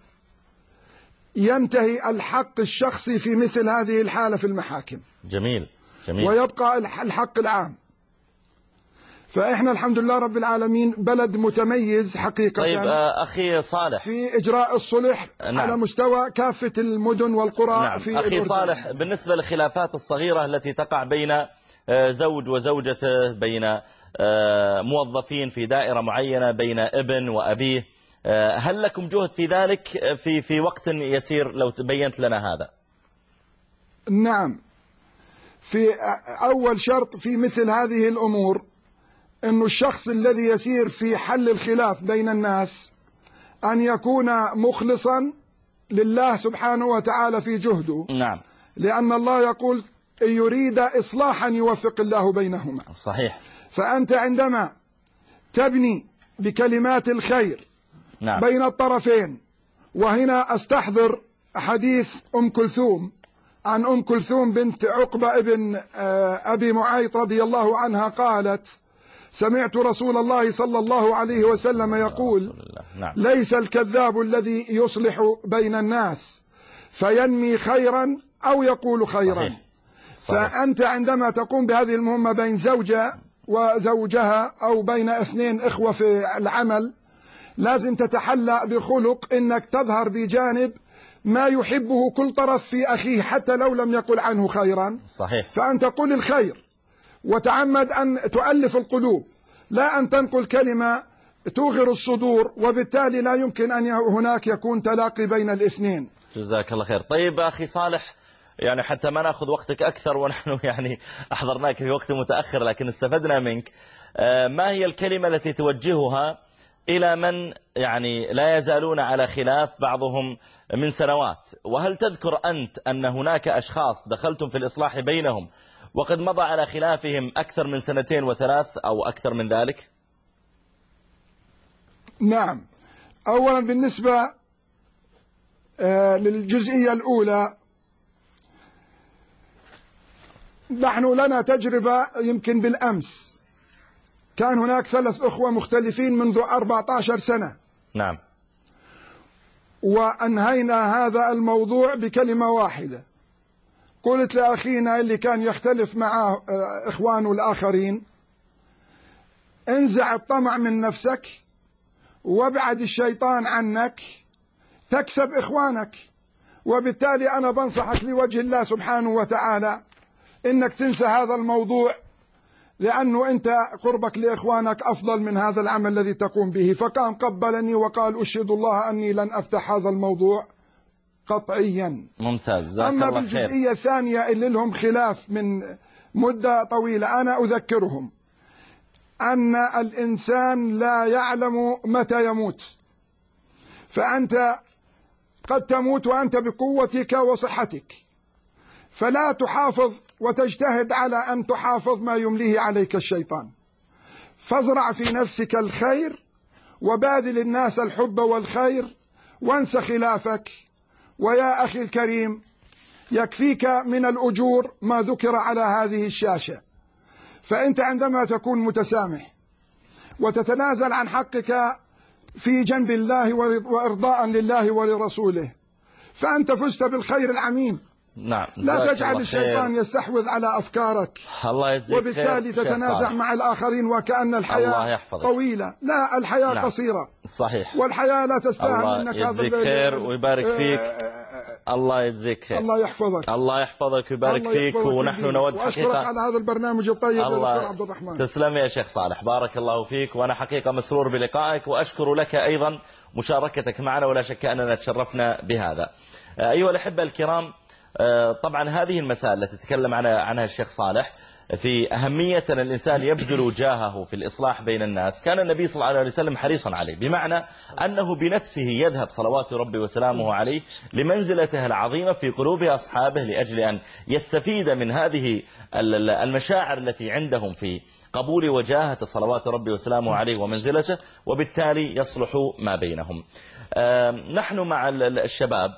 ينتهي الحق الشخصي في مثل هذه الحالة في المحاكم. جميل. جميل. ويبقى الحق العام. فإحنا الحمد لله رب العالمين بلد متميز حقيقة. طيب أخي صالح، في إجراء الصلح نعم. على مستوى كافة المدن والقرى. نعم. في أخي الأردن. صالح، بالنسبة للخلافات الصغيرة التي تقع بين زوج وزوجته، بين موظفين في دائرة معينة، بين ابن وأبيه، هل لكم جهد في ذلك في في وقت يسير لو تبينت لنا هذا؟ نعم. في أول شرط في مثل هذه الأمور أن الشخص الذي يسير في حل الخلاف بين الناس أن يكون مخلصا لله سبحانه وتعالى في جهده. نعم. لأن الله يقول إن يريد إصلاحا يوفق الله بينهما. صحيح. فأنت عندما تبني بكلمات الخير نعم. بين الطرفين، وهنا أستحضر حديث أم كلثوم عن أم كلثوم بنت عقبة ابن أبي معيط رضي الله عنها قالت: سمعت رسول الله صلى الله عليه وسلم يقول: نعم. ليس الكذاب الذي يصلح بين الناس فينمي خيرا أو يقول خيرا. صحيح. صحيح. فأنت عندما تقوم بهذه المهمة بين زوجة وزوجها أو بين اثنين إخوة في العمل، لازم تتحلى بخلق إنك تظهر بجانب ما يحبه كل طرف في أخيه حتى لو لم يقل عنه خيرا. صحيح. فأنت قل الخير وتعمد أن تؤلف القلوب، لا أن تنقل كلمة توغر الصدور، وبالتالي لا يمكن أن هناك يكون تلاقي بين الاثنين. جزاك الله خير. طيب أخي صالح، يعني حتى ما نأخذ وقتك أكثر، ونحن يعني أحضرناك في وقت متأخر لكن استفدنا منك. ما هي الكلمة التي توجهها إلى من يعني لا يزالون على خلاف بعضهم من سنوات؟ وهل تذكر أنت أن هناك أشخاص دخلتم في الإصلاح بينهم وقد مضى على خلافهم أكثر من سنتين وثلاث أو أكثر من ذلك؟ نعم. أولا بالنسبة للجزئية الأولى، نحن لنا تجربة يمكن بالأمس، كان هناك ثلاث أخوة مختلفين منذ أربعة عشر سنة. نعم. وأنهينا هذا الموضوع بكلمة واحدة. قلت لأخينا اللي كان يختلف مع إخوانه الآخرين: انزع الطمع من نفسك وابعد الشيطان عنك تكسب إخوانك. وبالتالي أنا بنصحك لوجه الله سبحانه وتعالى إنك تنسى هذا الموضوع، لأنه أنت قربك لإخوانك أفضل من هذا العمل الذي تقوم به. فقام قبلني وقال: أشهد الله أني لن أفتح هذا الموضوع قطعيا. ممتاز. أما بالجزئية الثانية اللي لهم خلاف من مدة طويلة، أنا أذكرهم أن الإنسان لا يعلم متى يموت، فأنت قد تموت وأنت بقوتك وصحتك، فلا تحافظ وتجتهد على أن تحافظ ما يمليه عليك الشيطان. فازرع في نفسك الخير وبادل الناس الحب والخير وانس خلافك. ويا أخي الكريم، يكفيك من الأجور ما ذكر على هذه الشاشة. فأنت عندما تكون متسامح وتتنازل عن حقك في جنب الله وإرضاء لله ولرسوله، فأنت فزت بالخير العميم. نعم. لا تجعل الشيطان يستحوذ على أفكارك، الله يجزيك وبالتالي خير. تتنازع مع الآخرين وكأن الحياة طويلة. لا، الحياة نعم. قصيرة. صحيح. والحياة لا تستاهل منك هذا. الله يجزيك خير ويبارك فيك. الله يجزيك خير. الله يحفظك. الله يحفظك ويبارك فيك. ونحن نود حقيقة وأشكرك على هذا البرنامج الطيب يا دكتور عبد الرحمن. تسلم يا شيخ صالح، بارك الله فيك. وأنا حقيقة مسرور بلقائك، وأشكر لك أيضا مشاركتك معنا، ولا شك أننا تشرفنا بهذا. أيها الأحبة الكرام، طبعا هذه المسائل التي تكلم عنها الشيخ صالح في أهمية أن الإنسان يبذل جاهه في الإصلاح بين الناس، كان النبي صلى الله عليه وسلم حريصا عليه، بمعنى أنه بنفسه يذهب صلوات ربي وسلامه عليه لمنزلته العظيمة في قلوب أصحابه، لأجل أن يستفيد من هذه المشاعر التي عندهم في قبول وجاهة صلوات ربي وسلامه عليه ومنزلته، وبالتالي يصلح ما بينهم. نحن مع الشباب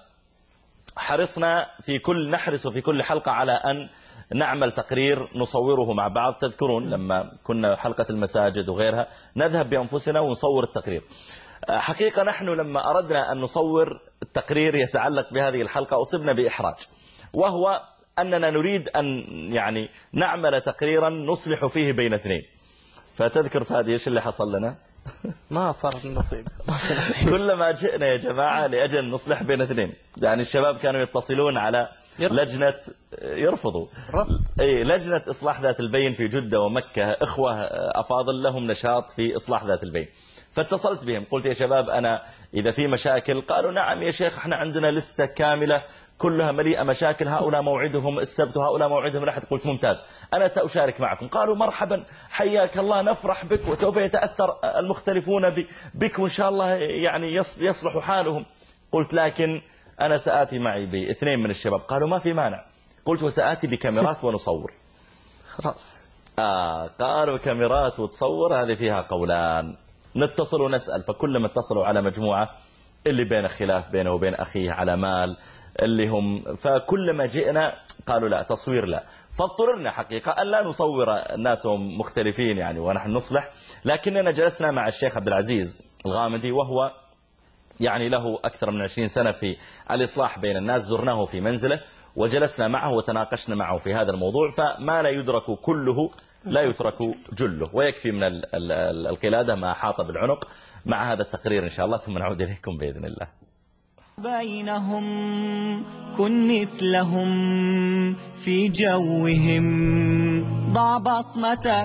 حرصنا في كل نحرص في كل حلقة على أن نعمل تقرير نصوره مع بعض. تذكرون لما كنا حلقة المساجد وغيرها نذهب بأنفسنا ونصور التقرير. حقيقة نحن لما أردنا أن نصور التقرير يتعلق بهذه الحلقة أصبنا بإحراج، وهو أننا نريد أن يعني نعمل تقريرا نصلح فيه بين اثنين. فتذكر فادي إيش اللي حصل لنا؟ ما صار النصيب. كلما جئنا يا جماعة لأجل نصلح بين اثنين، يعني الشباب كانوا يتصلون على لجنة يرفضوا رفض أي لجنة إصلاح ذات البين في جدة ومكة، إخوة أفاضل لهم نشاط في إصلاح ذات البين. فاتصلت بهم قلت: يا شباب أنا إذا في مشاكل. قالوا: نعم يا شيخ، احنا عندنا لستة كاملة كلها مليئة مشاكل، هؤلاء موعدهم السبت وهؤلاء موعدهم الأحد. قلت: ممتاز، أنا سأشارك معكم. قالوا: مرحبا، حياك الله، نفرح بك، وسوف يتأثر المختلفون بك وإن شاء الله يعني يصلح حالهم. قلت: لكن أنا سآتي معي باثنين من الشباب. قالوا: ما في مانع. قلت: وسآتي بكاميرات ونصور. خلاص. آه قالوا: كاميرات وتصور، هذه فيها قولان. نتصل ونسأل، فكلما اتصلوا على مجموعة اللي بين خلاف بينه وبين أخيه على مال اللي هم، فكلما جئنا قالوا: لا، تصوير لا. فاضطررنا حقيقة أن لا نصور الناس هم مختلفين يعني ونحن نصلح. لكننا جلسنا مع الشيخ عبد العزيز الغامدي، وهو يعني له أكثر من عشرين سنة في الإصلاح بين الناس. زرناه في منزله وجلسنا معه وتناقشنا معه في هذا الموضوع. فما لا يدرك كله لا يترك جله، ويكفي من القلادة ما حاط بالعنق. مع هذا التقرير إن شاء الله ثم نعود إليكم بإذن الله. بينهم كن مثلهم في جوهم، ضع بصمتك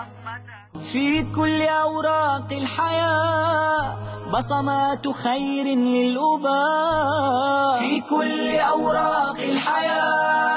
في كل أوراق الحياة، بصمات خير للأباء في كل أوراق الحياة.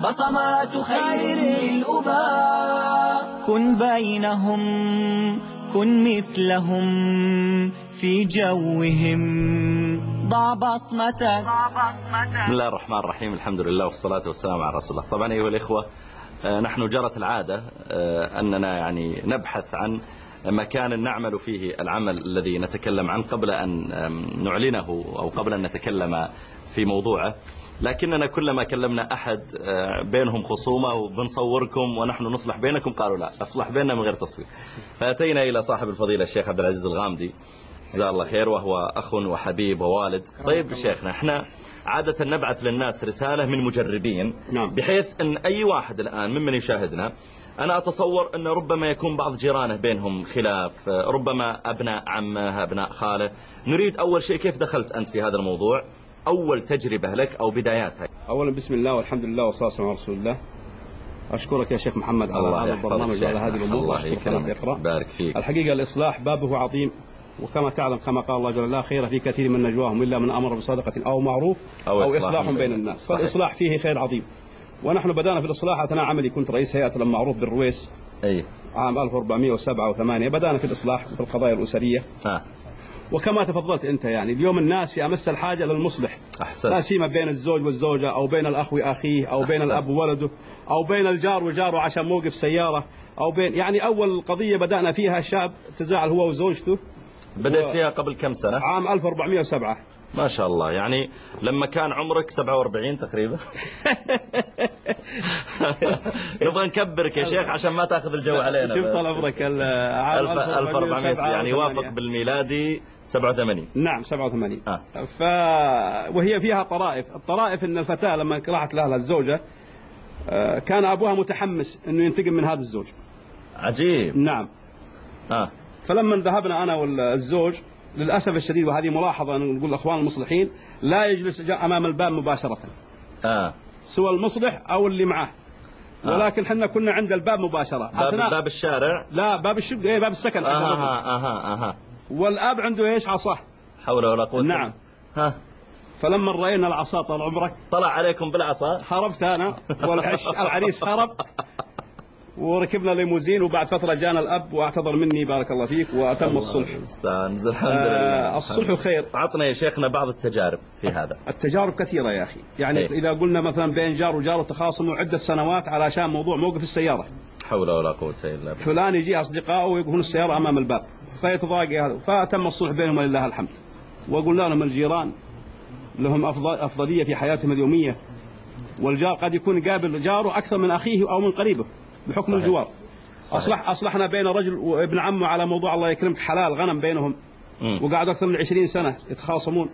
بصمات خير الأباء. كن بينهم كن مثلهم في جوهم ضع بصمتك. بسم الله الرحمن الرحيم، الحمد لله والصلاة والسلام على رسول الله. طبعا أيها الإخوة، نحن جرت العادة أننا يعني نبحث عن مكان نعمل فيه العمل الذي نتكلم عنه قبل أن نعلنه أو قبل أن نتكلم في موضوعه، لكننا كلما كلمنا أحد بينهم خصومة وبنصوركم ونحن نصلح بينكم قالوا لا، أصلح بيننا من غير تصوير. فأتينا إلى صاحب الفضيلة الشيخ عبد العزيز الغامدي جزاه الله خير، وهو أخ وحبيب ووالد. طيب شيخنا، احنا عادة نبعث للناس رسالة من مجربين، بحيث أن أي واحد الآن ممن يشاهدنا، أنا أتصور أن ربما يكون بعض جيرانه بينهم خلاف، ربما أبناء عمه أبناء خاله. نريد أول شيء، كيف دخلت أنت في هذا الموضوع؟ أول تجربة لك أو بداياتها. أولا بسم الله والحمد لله والصلاة والسلام على رسول الله. أشكرك يا شيخ محمد على هذا البرنامج وعلى هذه الأمور. الله يكرمك، بارك فيك. الحقيقة الإصلاح بابه عظيم، وكما تعلم كما قال الله جل وعلا خير في كثير من نجواهم إلا من أمر بصدقة أو معروف أو, أو إصلاح بين, بين الناس. صحيح. فالإصلاح فيه خير عظيم، ونحن بدأنا في الإصلاح. أنا عملي كنت رئيس هيئة المعروف بالرويس أي. عام ألف وأربعمائة وسبعة وثمانية. بدأنا في الإصلاح في القضايا الأسرية. ها. وكما تفضلت أنت، يعني اليوم الناس في أمس الحاجة للمصلح، لا سيما بين الزوج والزوجة، أو بين الأخ وأخيه، أو بين أحسن. الأب وولده، أو بين الجار وجاره عشان موقف سيارة، أو بين يعني أول قضية بدأنا فيها شاب تزاعل هو وزوجته. بدأت فيها قبل كم سنة؟ عام ألف وأربعمائة وسبعة. ما شاء الله، يعني لما كان عمرك سبعة وأربعين تقريبا. نبغى نكبرك يا شيخ عشان ما تاخذ الجو علينا. شوف طال عمرك، ألف وأربعمائة يعني يوافق بالميلادي سبعة وثمانين. نعم سبعة وثمانين. آه. ف وهي فيها طرائف. الطرائف ان الفتاة لما راحت لها الزوجة كان ابوها متحمس انه ينتقم من هذا الزوج. عجيب. نعم. اه فلما ذهبنا انا والزوج، للاسف الشديد، وهذه ملاحظه نقول الاخوان المصلحين، لا يجلس امام الباب مباشره. اه سوى المصلح او اللي معاه. آه. ولكن حنا كنا عند الباب مباشره. باب, باب الشارع؟ لا، باب الشقه، ايه باب السكن. اها اها اها اها. والاب عنده ايش؟ عصاه. حول ولا قوه. نعم. ها. فلما رأينا العصا طال عمرك، طلع عليكم بالعصا، هربت انا والعش العريس هرب، وركبنا ليموزين. وبعد فترة جانا الأب واعتذر مني بارك الله فيك، وأتم الصلح. استانز الحمد لله. آه الصلح خير. عطنا يا شيخنا بعض التجارب في هذا. التجارب كثيرة يا أخي، يعني إيه؟ إذا قلنا مثلا بين جار وجار تخاصموا عدة سنوات علشان موضوع موقف السيارة. حول ولا قوة إلا بالله. فلان يجي أصدقائه ويوقفون السيارة أمام الباب فيتضايق هذا، فأتم الصلح بينهم ولله الحمد. وقلنا لهم الجيران لهم أفضل أفضلية في حياتهم اليومية، والجار قد يكون قابل جاره أكثر من أخيه أو من قريبه بحكم صحيح. الجوار. صحيح. أصلح أصلحنا بين رجل وابن عمه على موضوع الله يكرمك حلال غنم بينهم، وقعدوا أكثر من عشرين سنة يتخاصمون.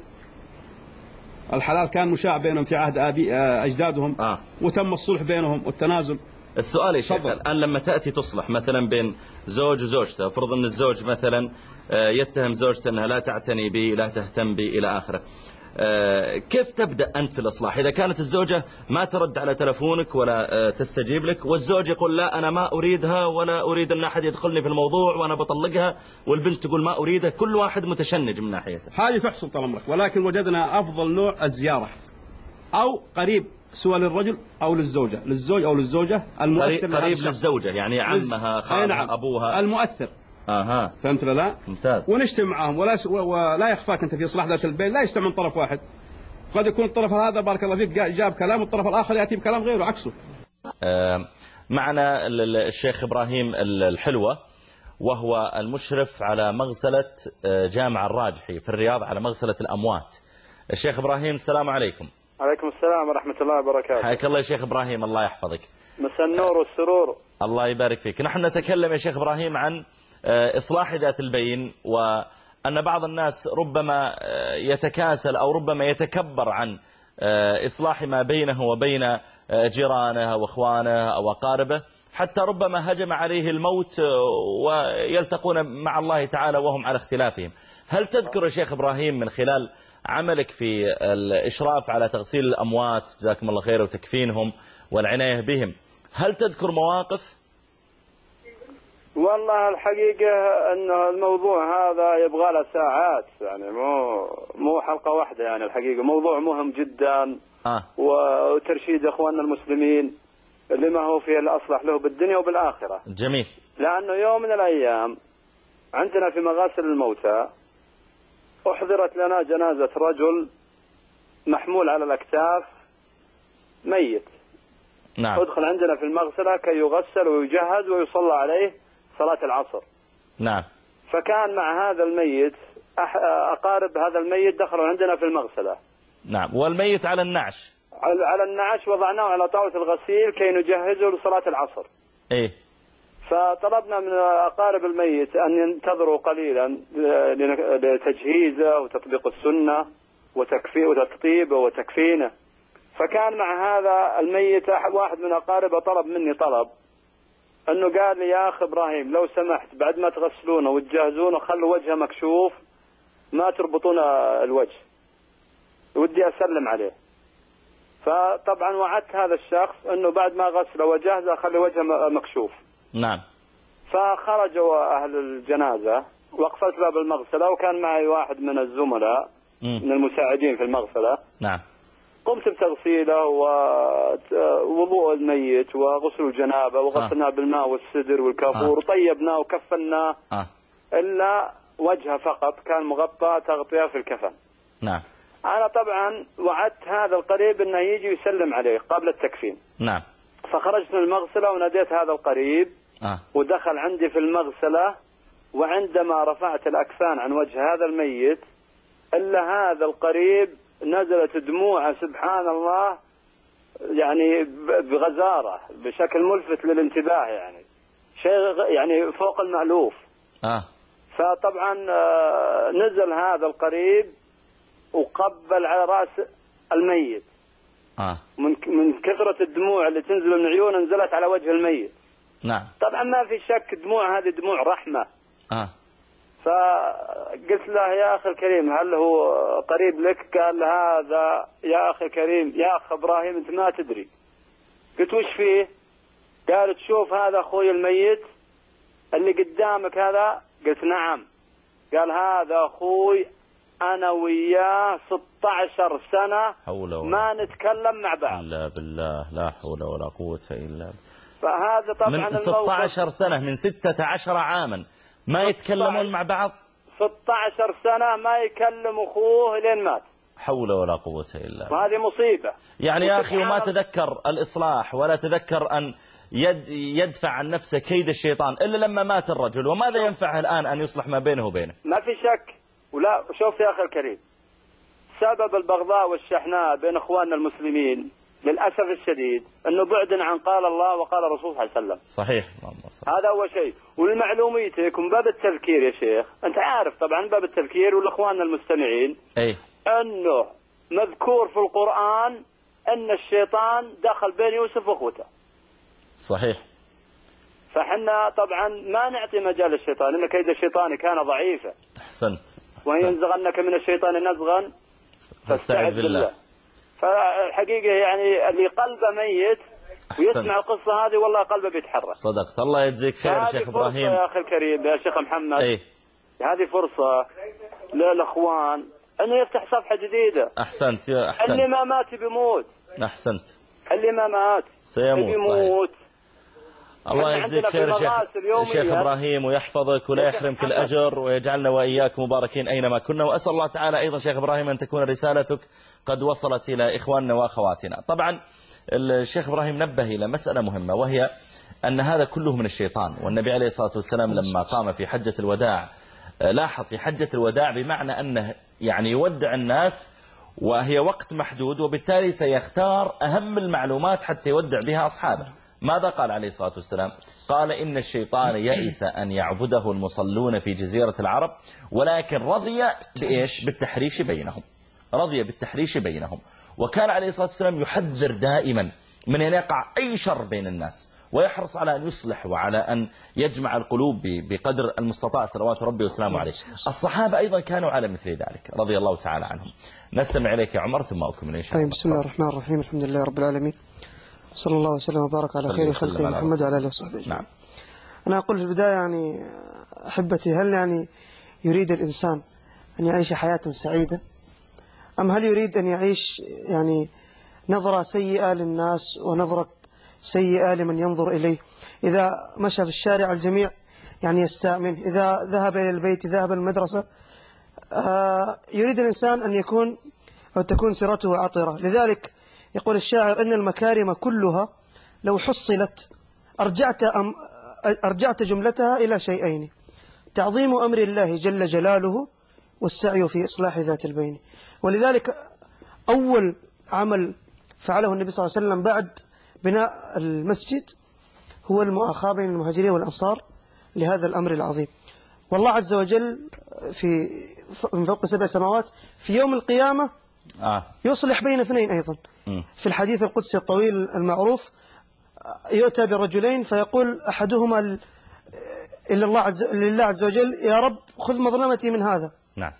الحلال كان مشاع بينهم في عهد أبي أجدادهم. آه. وتم الصلح بينهم والتنازل. السؤال يا شيخ، الآن لما تأتي تصلح مثلا بين زوج وزوجته، افرض أن الزوج مثلا يتهم زوجته أنها لا تعتني بي، لا تهتم بي إلى آخره، كيف تبدأ أنت في الإصلاح إذا كانت الزوجة ما ترد على تلفونك ولا تستجيب لك، والزوج يقول لا أنا ما أريدها ولا أريد أن أحد يدخلني في الموضوع وأنا بطلقها، والبنت تقول ما أريدها، كل واحد متشنج من ناحيته؟ هذه تحصل طال عمرك، ولكن وجدنا أفضل نوع الزيارة، أو قريب سواء للرجل أو للزوجة، للزوج أو للزوجة، المؤثر قريب للزوجة يعني عمها خالها نعم. أبوها، المؤثر. اها فهمت ولا لا؟ ممتاز. ونجتمع معهم، ولا س... ولا يخفاك انت في اصلاح ذات البين لا يستمع من طرف واحد، قد يكون الطرف هذا بارك الله فيك جاب كلام والطرف الاخر ياتي بكلام غيره عكسه. آه معنا الشيخ ابراهيم الحلوة، وهو المشرف على مغسلة جامع الراجحي في الرياض على مغسلة الاموات. الشيخ ابراهيم السلام عليكم. عليكم السلام ورحمة الله وبركاته. حياك الله يا شيخ ابراهيم، الله يحفظك. مساء النور والسرور. الله يبارك فيك. نحن نتكلم يا شيخ ابراهيم عن إصلاح ذات البين، وأن بعض الناس ربما يتكاسل أو ربما يتكبر عن إصلاح ما بينه وبين جيرانه وإخوانه أو أقاربه، حتى ربما هجم عليه الموت ويلتقون مع الله تعالى وهم على اختلافهم. هل تذكر يا شيخ إبراهيم من خلال عملك في الإشراف على تغسيل الأموات جزاكم الله خير وتكفينهم والعناية بهم، هل تذكر مواقف؟ والله الحقيقة أنه الموضوع هذا يبغى له ساعات، يعني مو مو حلقة واحدة، يعني الحقيقة موضوع مهم جدا آه. وترشيد إخواننا المسلمين لما هو فيه الأصلح له بالدنيا وبالآخرة. جميل. لأنه يوم من الأيام عندنا في مغاسل الموتى أحضرت لنا جنازة رجل محمول على الأكتاف ميت. نعم. أدخل عندنا في المغسلة كي يغسل ويجهز ويصلى عليه صلاة العصر. نعم. فكان مع هذا الميت أقارب هذا الميت دخلوا عندنا في المغسلة. نعم. والميت على النعش. على النعش وضعناه على طاولة الغسيل كي نجهزه لصلاة العصر. إيه. فطلبنا من أقارب الميت أن ينتظروا قليلا لتجهيزه وتطبيق السنة وتكفيه وتطيبه وتكفينه. فكان مع هذا الميت واحد من أقاربه طلب مني طلب أنه قال لي يا أخ إبراهيم لو سمحت بعد ما تغسلونه وتجهزونه خلوا وجهه مكشوف ما تربطون الوجه ودي أسلم عليه. فطبعا وعدت هذا الشخص أنه بعد ما غسله وجهزه خلي وجهه مكشوف. نعم. فخرجوا أهل الجنازة وقفت باب المغسلة وكان معي واحد من الزملاء م. من المساعدين في المغسلة. نعم. قمت بتغسيله ووضوء الميت وغسل الجنابة وغسلناه آه. بالماء والسدر والكافور آه. وطيبناه وكفناه آه. إلا وجهه فقط كان مغطى تغطية في الكفن. نعم. أنا طبعا وعدت هذا القريب أنه يجي يسلم عليه قبل التكفين. نعم. فخرجت من المغسلة وناديت هذا القريب آه. ودخل عندي في المغسلة. وعندما رفعت الأكفان عن وجه هذا الميت إلا هذا القريب نزلت دموعه سبحان الله يعني بغزارة بشكل ملفت للانتباه يعني شيء يعني فوق المألوف. آه. فطبعا نزل هذا القريب وقبل على رأس الميت. آه. من من كثرة الدموع اللي تنزل من عيونه نزلت على وجه الميت. نعم. طبعا ما في شك دموع هذه دموع رحمة. آه. فقلت له يا أخي الكريم هل هو قريب لك؟ قال هذا يا أخي الكريم يا أخ إبراهيم أنت ما تدري. قلت وش فيه؟ قال تشوف هذا أخوي الميت اللي قدامك هذا؟ قلت نعم. قال هذا أخوي أنا وياه ستة عشر سنة ما نتكلم مع بعض. لا بالله لا حول ولا قوة إلا بالله. فهذا طبعا من ستة عشر سنة من ستة عشر عاما ما يتكلمون مع بعض. ستة عشر سنة ما يكلم أخوه لين مات. حول ولا قوة إلا بالله. وهذه مصيبة يعني يا أخي وما تذكر الإصلاح ولا تذكر أن يد يدفع عن نفسه كيد الشيطان إلا لما مات الرجل. وماذا ينفعه الآن أن يصلح ما بينه وبينه؟ ما في شك. ولا شوف يا أخي الكريم سبب البغضاء والشحناء بين إخواننا المسلمين للأسف الشديد أنه بعد عن قال الله وقال الرسول صلى الله عليه وسلم. صحيح. هذا هو شيء. ولمعلوميتك من باب التذكير يا شيخ أنت عارف طبعا باب التذكير والإخواننا المستمعين أي. أنه مذكور في القرآن أن الشيطان دخل بين يوسف وأخوته. صحيح. فحنا طبعا ما نعطي مجال للشيطان إن كيد الشيطان كان ضعيفا. أحسنت. وإن ينزغنك من الشيطان نزغا فاستعذ بالله. فالحقيقة يعني اللي قلبه ميت ويسمع القصة هذه والله قلبه بيتحرك. صدقت. الله يجزيك خير شيخ إبراهيم. يا أخي الكريم يا شيخ محمد. أي. هذه فرصة للأخوان أنه يفتح صفحة جديدة. أحسنت يا أحسنت. اللي ما مات بيموت. أحسنت. اللي ما مات سيموت. بيموت. الله يجزيك خير شيخ شيخ إبراهيم ويحفظك ولا يحرمك الأجر ويجعلنا وإياك مباركين أينما كنا. وأسأل الله تعالى أيضا شيخ إبراهيم أن تكون رسالتك قد وصلت إلى إخواننا وأخواتنا. طبعا الشيخ إبراهيم نبه إلى مسألة مهمة وهي أن هذا كله من الشيطان. والنبي عليه الصلاة والسلام لما قام في حجة الوداع لاحظ في حجة الوداع بمعنى أنه يعني يودع الناس وهي وقت محدود وبالتالي سيختار أهم المعلومات حتى يودع بها أصحابه. ماذا قال عليه الصلاة والسلام؟ قال إن الشيطان يئس أن يعبده المصلون في جزيرة العرب ولكن رضي بإيش؟ بالتحريش بينهم. رضي بالتحريش بينهم. وكان عليه الصلاة والسلام يحذر دائما من أن يقع أي شر بين الناس ويحرص على أن يصلح وعلى أن يجمع القلوب بقدر المستطاع صلوات ربي وسلامه عليه. الصحابة أيضا كانوا على مثل ذلك رضي الله تعالى عنهم. نستمع إليك يا عمر ثم أكمل إن شاء الله. طيب بسم الله الرحمن الرحيم. الحمد لله رب العالمين صلى الله وسلم وبارك على خير خلقه محمد وعلى آله وصحبه. نعم. أنا أقول في البداية يعني أحبتي هل يعني يريد الإنسان أن يعيش حياة سعيدة أم هل يريد أن يعيش يعني نظرة سيئة للناس ونظرة سيئة لمن ينظر إليه. إذا مشى في الشارع الجميع يعني يستأمن، إذا ذهب إلى البيت ذهب المدرسة، يريد الإنسان أن يكون أو تكون سيرته عطرة. لذلك يقول الشاعر إن المكارم كلها لو حصلت أرجعت, أم أرجعت جملتها إلى شيئين: تعظيم أمر الله جل جلاله والسعي في إصلاح ذات البين. ولذلك أول عمل فعله النبي صلى الله عليه وسلم بعد بناء المسجد هو المؤاخاة بين المهاجرين والأنصار لهذا الأمر العظيم. والله عز وجل في من فوق سبع سماوات في يوم القيامة آه. يصلح بين اثنين أيضا. م. في الحديث القدسي الطويل المعروف يؤتى برجلين فيقول أحدهما إلا الله عز لله عز وجل: يا رب خذ مظلمتي من هذا. نعم.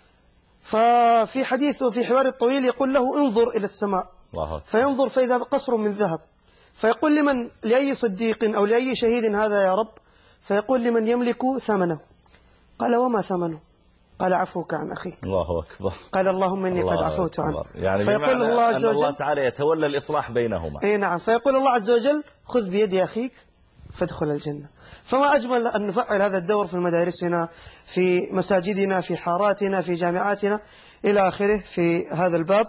ففي حديث وفي حوار الطويل يقول له: انظر إلى السماء. الله. فينظر فإذا قصر من ذهب، فيقول لمن لأي صديق أو لأي شهيد هذا يا رب؟ فيقول: لمن يملك ثمنه. قال: وما ثمنه؟ قال: عفوك عن أخيك. الله أكبر. قال: اللهم إني قد عفوت عنه. يعني فيقول الله عز وجل: الله تعالى يتولى الإصلاح بينهما. أي نعم. فيقول الله عز وجل: خذ بيد أخيك فادخل الجنة. فما أجمل أن نفعل هذا الدور في مدارسنا، في مساجدنا، في حاراتنا، في جامعاتنا إلى آخره في هذا الباب.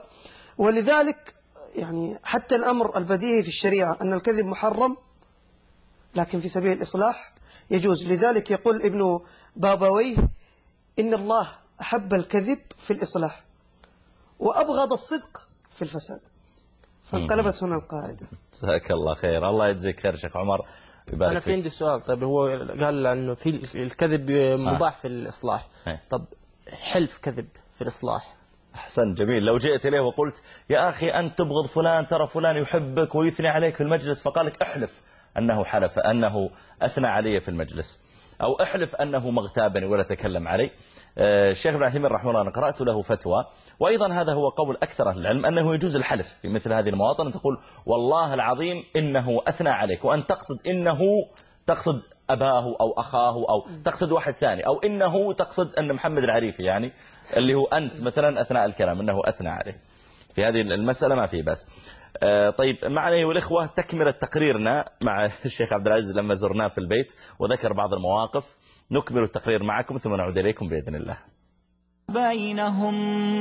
ولذلك يعني حتى الأمر البديهي في الشريعة أن الكذب محرم، لكن في سبيل الإصلاح يجوز. لذلك يقول ابن بابويه: إن الله أحب الكذب في الإصلاح وأبغض الصدق في الفساد. فانقلبت هنا القاعدة. جزاك الله خير. الله يجزيك خير شيخ عمر. أنا في عندي سؤال. طيب هو قال أنه في الكذب مباح في الإصلاح. طب حلف كذب في الإصلاح؟ أحسن، جميل. لو جئت إليه وقلت: يا أخي أنت تبغض فلان، ترى فلان يحبك ويثني عليك في المجلس، فقال لك: احلف أنه حلف أنه أثنى علي في المجلس، أو احلف أنه ما اغتابني ولا تكلم علي. الشيخ ابن عثيمين رحمه الله أنا قرأت له فتوى، وأيضا هذا هو قول أكثر أهل العلم، أنه يجوز الحلف في مثل هذه المواطن، أن تقول: والله العظيم إنه أثنى عليك، وأن تقصد إنه تقصد أباه أو أخاه، أو تقصد واحد ثاني، أو إنه تقصد أن محمد العريفي يعني اللي هو أنت مثلا أثناء الكلام أنه أثنى عليه. في هذه المسألة ما في بس. طيب معنا أيها الإخوة تكملة تقريرنا مع الشيخ عبد العزيز لما زرناه في البيت وذكر بعض المواقف. نكمل التقرير معكم ثم نعود إليكم بإذن الله. بينهم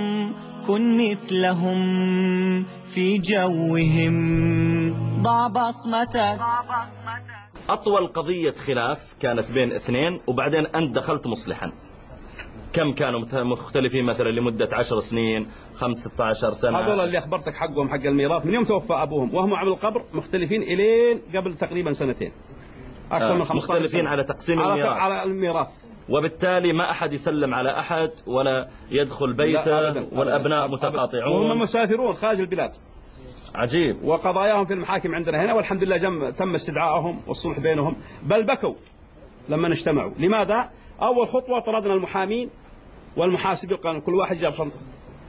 كن مثلهم في جوهم، ضع بصمتك. أطول قضية خلاف كانت بين اثنين، وبعدين أنت دخلت مصلحا. كم كانوا مختلفين مثلا لمدة عشر سنين، خمسة عشر سنة؟ هذول اللي أخبرتك حقهم حق الميراث من يوم توفى أبوهم وهم على القبر مختلفين إلين قبل تقريبا سنتين، أكثر آه من خمسة عشر مختلفين سنة. على تقسيم على الميراث. على الميراث. وبالتالي ما أحد يسلم على أحد ولا يدخل بيته، والأبناء متقاطعون وهم مسافرون خارج البلاد. عجيب. وقضاياهم في المحاكم عندنا هنا، والحمد لله جم تم استدعائهم والصلح بينهم، بل بكوا لما اجتمعوا. لماذا؟ أول خطوة طردنا المحامين والمحاسبين، قالوا كل واحد جاب شنطة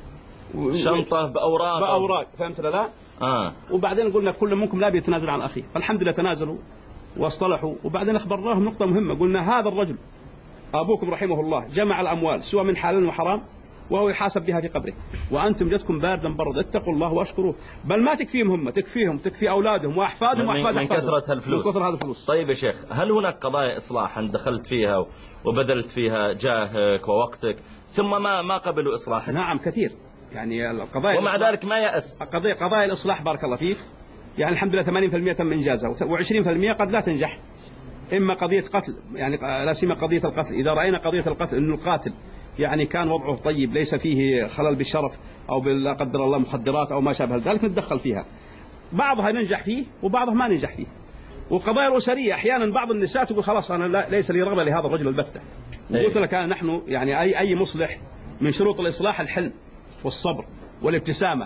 شنطة بأوراق بأوراق فهمت لا لا آه. وبعدين قلنا كل منكم لا بيتنازل عن أخيه، فالحمد لله تنازلوا واصطلحوا. وبعدين أخبرناهم نقطة مهمة، قلنا هذا الرجل أبوكم رحمه الله جمع الأموال سواء من حلال وحرام وهو يحاسب بها في قبره، وأنتم جدكم باردا برد، اتقوا الله واشكروه. بل ما تكفيهم هم، تكفيهم تكفي أولادهم وأحفادهم وأحفاد من كثرة الفلوس. من كثرة هذا الفلوس. طيب يا شيخ، هل هناك قضايا إصلاح أنت دخلت فيها وبذلت فيها جاهك ووقتك ثم ما ما قبلوا إصلاحك؟ نعم كثير، يعني القضايا ومع ذلك ما يأست. قضايا قضايا الإصلاح بارك الله فيك، يعني الحمد لله ثمانين بالمئة تم إنجازها، وعشرين بالمئة قد لا تنجح. إما قضية قتل، يعني لا سيما قضية القتل، إذا رأينا قضية القتل إنه القاتل يعني كان وضعه طيب ليس فيه خلل بالشرف أو لا قدر الله مخدرات أو ما شابه ذلك، نتدخل فيها. بعضها ننجح فيه وبعضها ما ننجح فيه. وقضايا الأسرية أحيانا بعض النساء تقول خلاص أنا لا ليس لي رغبة لهذا الرجل البتة. وقلت لك نحن يعني أي أي مصلح من شروط الإصلاح الحلم والصبر والابتسامة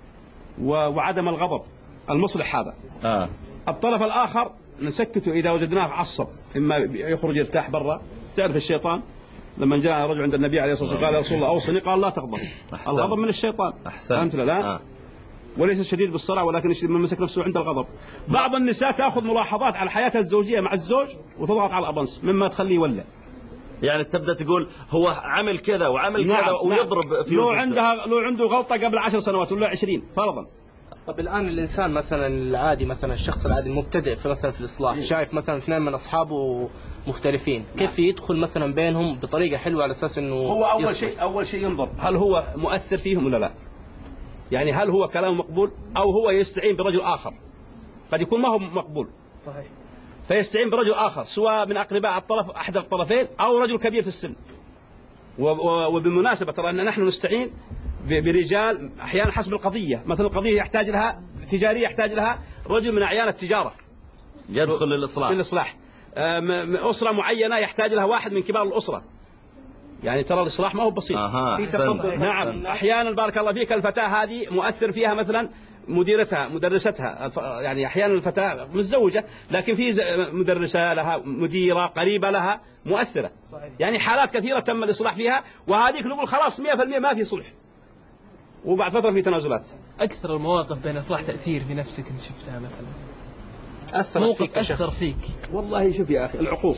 وعدم الغضب. المصلح هذا آه. الطرف الآخر نسكته إذا وجدناه عصب، إما يخرج يرتاح برا. تعرف الشيطان لما جاء رجل عند النبي عليه الصلاة والسلام قال يا رسول الله أوصني، قال لا تغضب. الغضب من الشيطان. أحسنت. لا آه. وليس الشديد بالصرع ولكن الشديد من مسك نفسه عند الغضب. بعض النساء تأخذ ملاحظات على حياتها الزوجية مع الزوج وتضغط على الأبنص مما تخليه يولع. يعني تبدأ تقول هو عمل كذا وعمل نعم كذا ويضرب نعم. في لو عندها لو عنده غلطة قبل عشر سنوات ولا عشرين فرضا طب الآن الإنسان مثلا العادي، مثلا الشخص العادي المبتدئ في مثلا في الإصلاح، شايف مثلا اثنين من أصحابه مختلفين، كيف يدخل مثلا بينهم بطريقة حلوة على أساس إنه هو أول شيء أول شيء ينظر هل هو مؤثر فيهم ولا لا؟ يعني هل هو كلام مقبول أو هو يستعين برجل آخر؟ قد يكون ما هو مقبول. صحيح. فيستعين برجل آخر سواء من أقرباء الطرف أحد الطرفين أو رجل كبير في السن. وبالمناسبة ترى أن نحن نستعين برجال أحيانا حسب القضية، مثلا القضية يحتاج لها تجارية، يحتاج لها رجل من أعيان التجارة يدخل للإصلاح. للإصلاح. أسرة معينة يحتاج لها واحد من كبار الأسرة. يعني ترى الإصلاح ما هو بسيط. آه نعم. أحيانا بارك الله فيك الفتاة هذه مؤثر فيها مثلا مديرتها مدرستها، يعني أحيانا الفتاة متزوجة لكن في مدرسة لها مديرة قريبة لها مؤثرة. يعني حالات كثيرة تم الإصلاح فيها، وهذيك نقول خلاص مئة بالمئة ما في صلح، وبعد فترة في تنازلات. أكثر المواقف بين إصلاح تأثير في نفسك أنت شفتها مثلا؟ أثر موقف فيك أثر فيك؟ والله شوف يا أخي العقوق،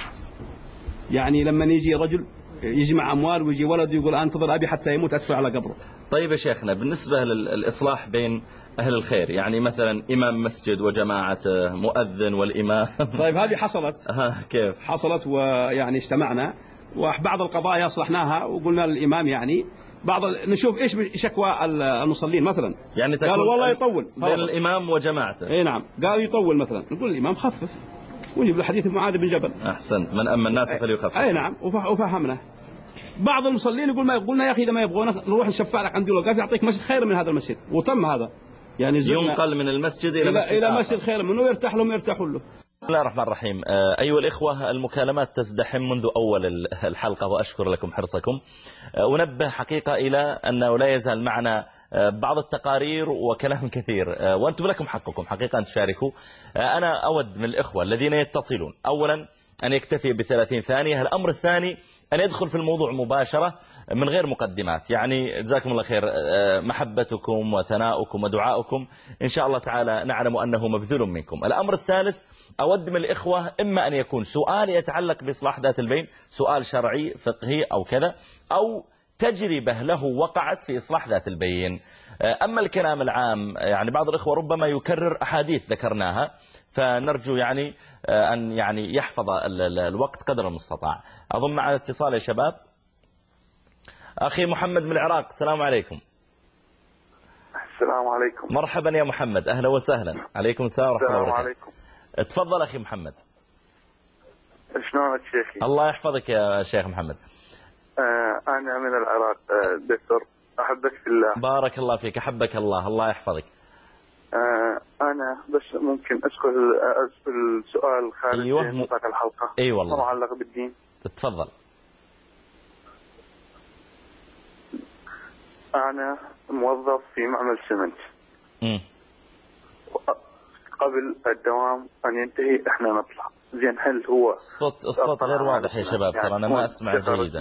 يعني لما يجي رجل يجمع أموال ويجي ولد يقول أنتظر أبي حتى يموت أدفع على قبره. طيب يا شيخنا، بالنسبة للإصلاح بين أهل الخير، يعني مثلا إمام مسجد وجماعته، مؤذن والإمام. طيب هذه حصلت. ها كيف حصلت؟ ويعني اجتمعنا وبعض القضايا صلحناها وقلنا للإمام يعني بعض نشوف إيش شكوى المصلين مثلا. يعني قالوا والله يطول بين الإمام وجماعته. إيه نعم، قالوا يطول مثلا، نقول الإمام خفف ونجيب له حديث معاذ بن جبل. أحسنت، من أما الناس فليخفف. أي نعم، وفهمنا. بعض المصلين يقول ما يقولنا يا أخي إذا ما يبغونك نروح نشفع لك عند الله، قال يعطيك مسجد خير من هذا المسجد، وتم هذا. يعني ينقل من المسجد إلى, إلى مسجد, إلى مسجد خير منه يرتاح لهم يرتاحوا له. بسم الله الرحمن الرحيم. أيها الإخوة، المكالمات تزدحم منذ أول الحلقة وأشكر لكم حرصكم. أنبه حقيقة إلى أنه لا يزال معنا بعض التقارير وكلام كثير، وأنتم لكم حقكم حقيقة أن تشاركوا. أنا أود من الإخوة الذين يتصلون أولا أن يكتفي بثلاثين ثانية. الأمر الثاني أن يدخل في الموضوع مباشرة من غير مقدمات. يعني جزاكم الله خير، محبتكم وثناؤكم ودعاؤكم إن شاء الله تعالى نعلم أنه مبذول منكم. الأمر الثالث، أود من الإخوة إما أن يكون سؤال يتعلق بإصلاح ذات البين، سؤال شرعي فقهي أو كذا، أو تجربة له وقعت في إصلاح ذات البين. أما الكلام العام، يعني بعض الإخوة ربما يكرر أحاديث ذكرناها، فنرجو يعني أن يعني يحفظ الوقت قدر المستطاع. أظن معنا اتصال يا شباب. أخي محمد من العراق، السلام عليكم. السلام عليكم. مرحبا يا محمد، أهلا وسهلا. عليكم السلام ورحمة الله وبركاته. السلام عليكم. تفضل أخي محمد. شلونك شيخي؟ الله يحفظك يا شيخ محمد. آه أنا من العراق آه دكتور، أحبك في الله. بارك الله فيك، أحبك الله، الله يحفظك. آه أنا بس ممكن أسأل أسأل سؤال خارج أيوة. نطاق الحلقة. أي أيوة والله. معلق بالدين. تفضل. أنا موظف في معمل سمنت. م. قبل الدوام أن ينتهي إحنا نطلع. زين هل هو الصوت الصوت غير واضح يا شباب، ترى يعني أنا ما أسمع جيدا.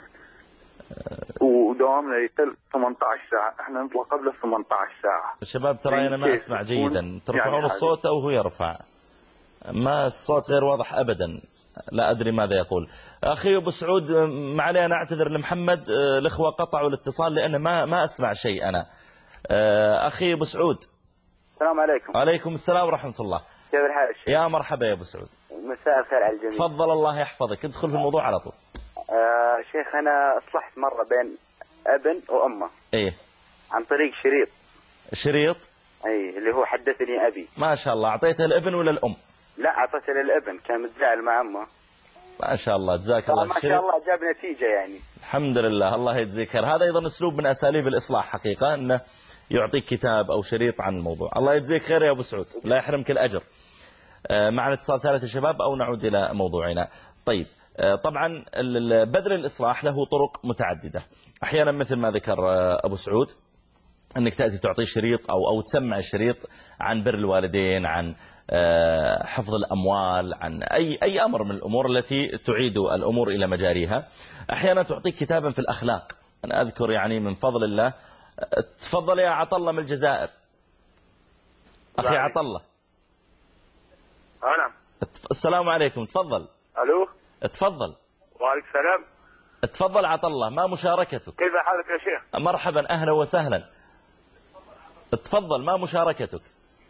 ودوامنا يتل ثمانية عشر ساعة، احنا نطلع قبل ثمانية عشر ساعة. شباب ترى أنا ما أسمع جيدا، ترفعون يعني الصوت أو هو يرفع؟ ما الصوت غير واضح أبدا، لا أدري ماذا يقول. أخي أبو سعود، معلي أنا أعتذر لمحمد، الإخوة قطعوا الاتصال لأن ما ما أسمع شيء أنا. أخي أبو سعود. السلام عليكم. عليكم السلام ورحمة الله. كيف الحال الشيخ؟ يا مرحبا يا أبو سعود. مساء الخير على الجميع. تفضل الله يحفظك، ادخل في الموضوع على طول. آه شيخ، أنا أصلحت مرة بين ابن وأمه. إيه. عن طريق شريط. شريط؟ أي اللي هو حدثني أبي. ما شاء الله. أعطيته الابن ولا الأم؟ لا، أعطيته للابن، كان متزاعل مع أمه. ما شاء الله، جزاك الله. ما شاء الله جاب نتيجة يعني. الحمد لله، الله يجزيك خير. هذا أيضا أسلوب من أساليب الإصلاح حقيقة، أنه يعطيك كتاب أو شريط عن الموضوع. الله يجزيك خير يا أبو سعود، لا يحرمك الأجر. معنا اتصال ثالث يا شباب أو نعود إلى موضوعنا. طيب، طبعا بذل الإصلاح له طرق متعددة. أحيانا مثل ما ذكر أبو سعود أنك تأتي تعطي شريط أو أو تسمع شريط عن بر الوالدين، عن حفظ الأموال، عن أي أي أمر من الأمور التي تعيد الأمور إلى مجاريها. أحيانا تعطيك كتابا في الأخلاق. أنا أذكر يعني من فضل الله. تفضل يا عطلة من الجزائر. أخي عطلة. نعم. السلام عليكم، تفضل. ألو. تفضل. وعليكم السلام. تفضل عطلة، ما مشاركتك؟ كيف حالك يا شيخ؟ مرحبا، أهلا وسهلا. تفضل، ما مشاركتك؟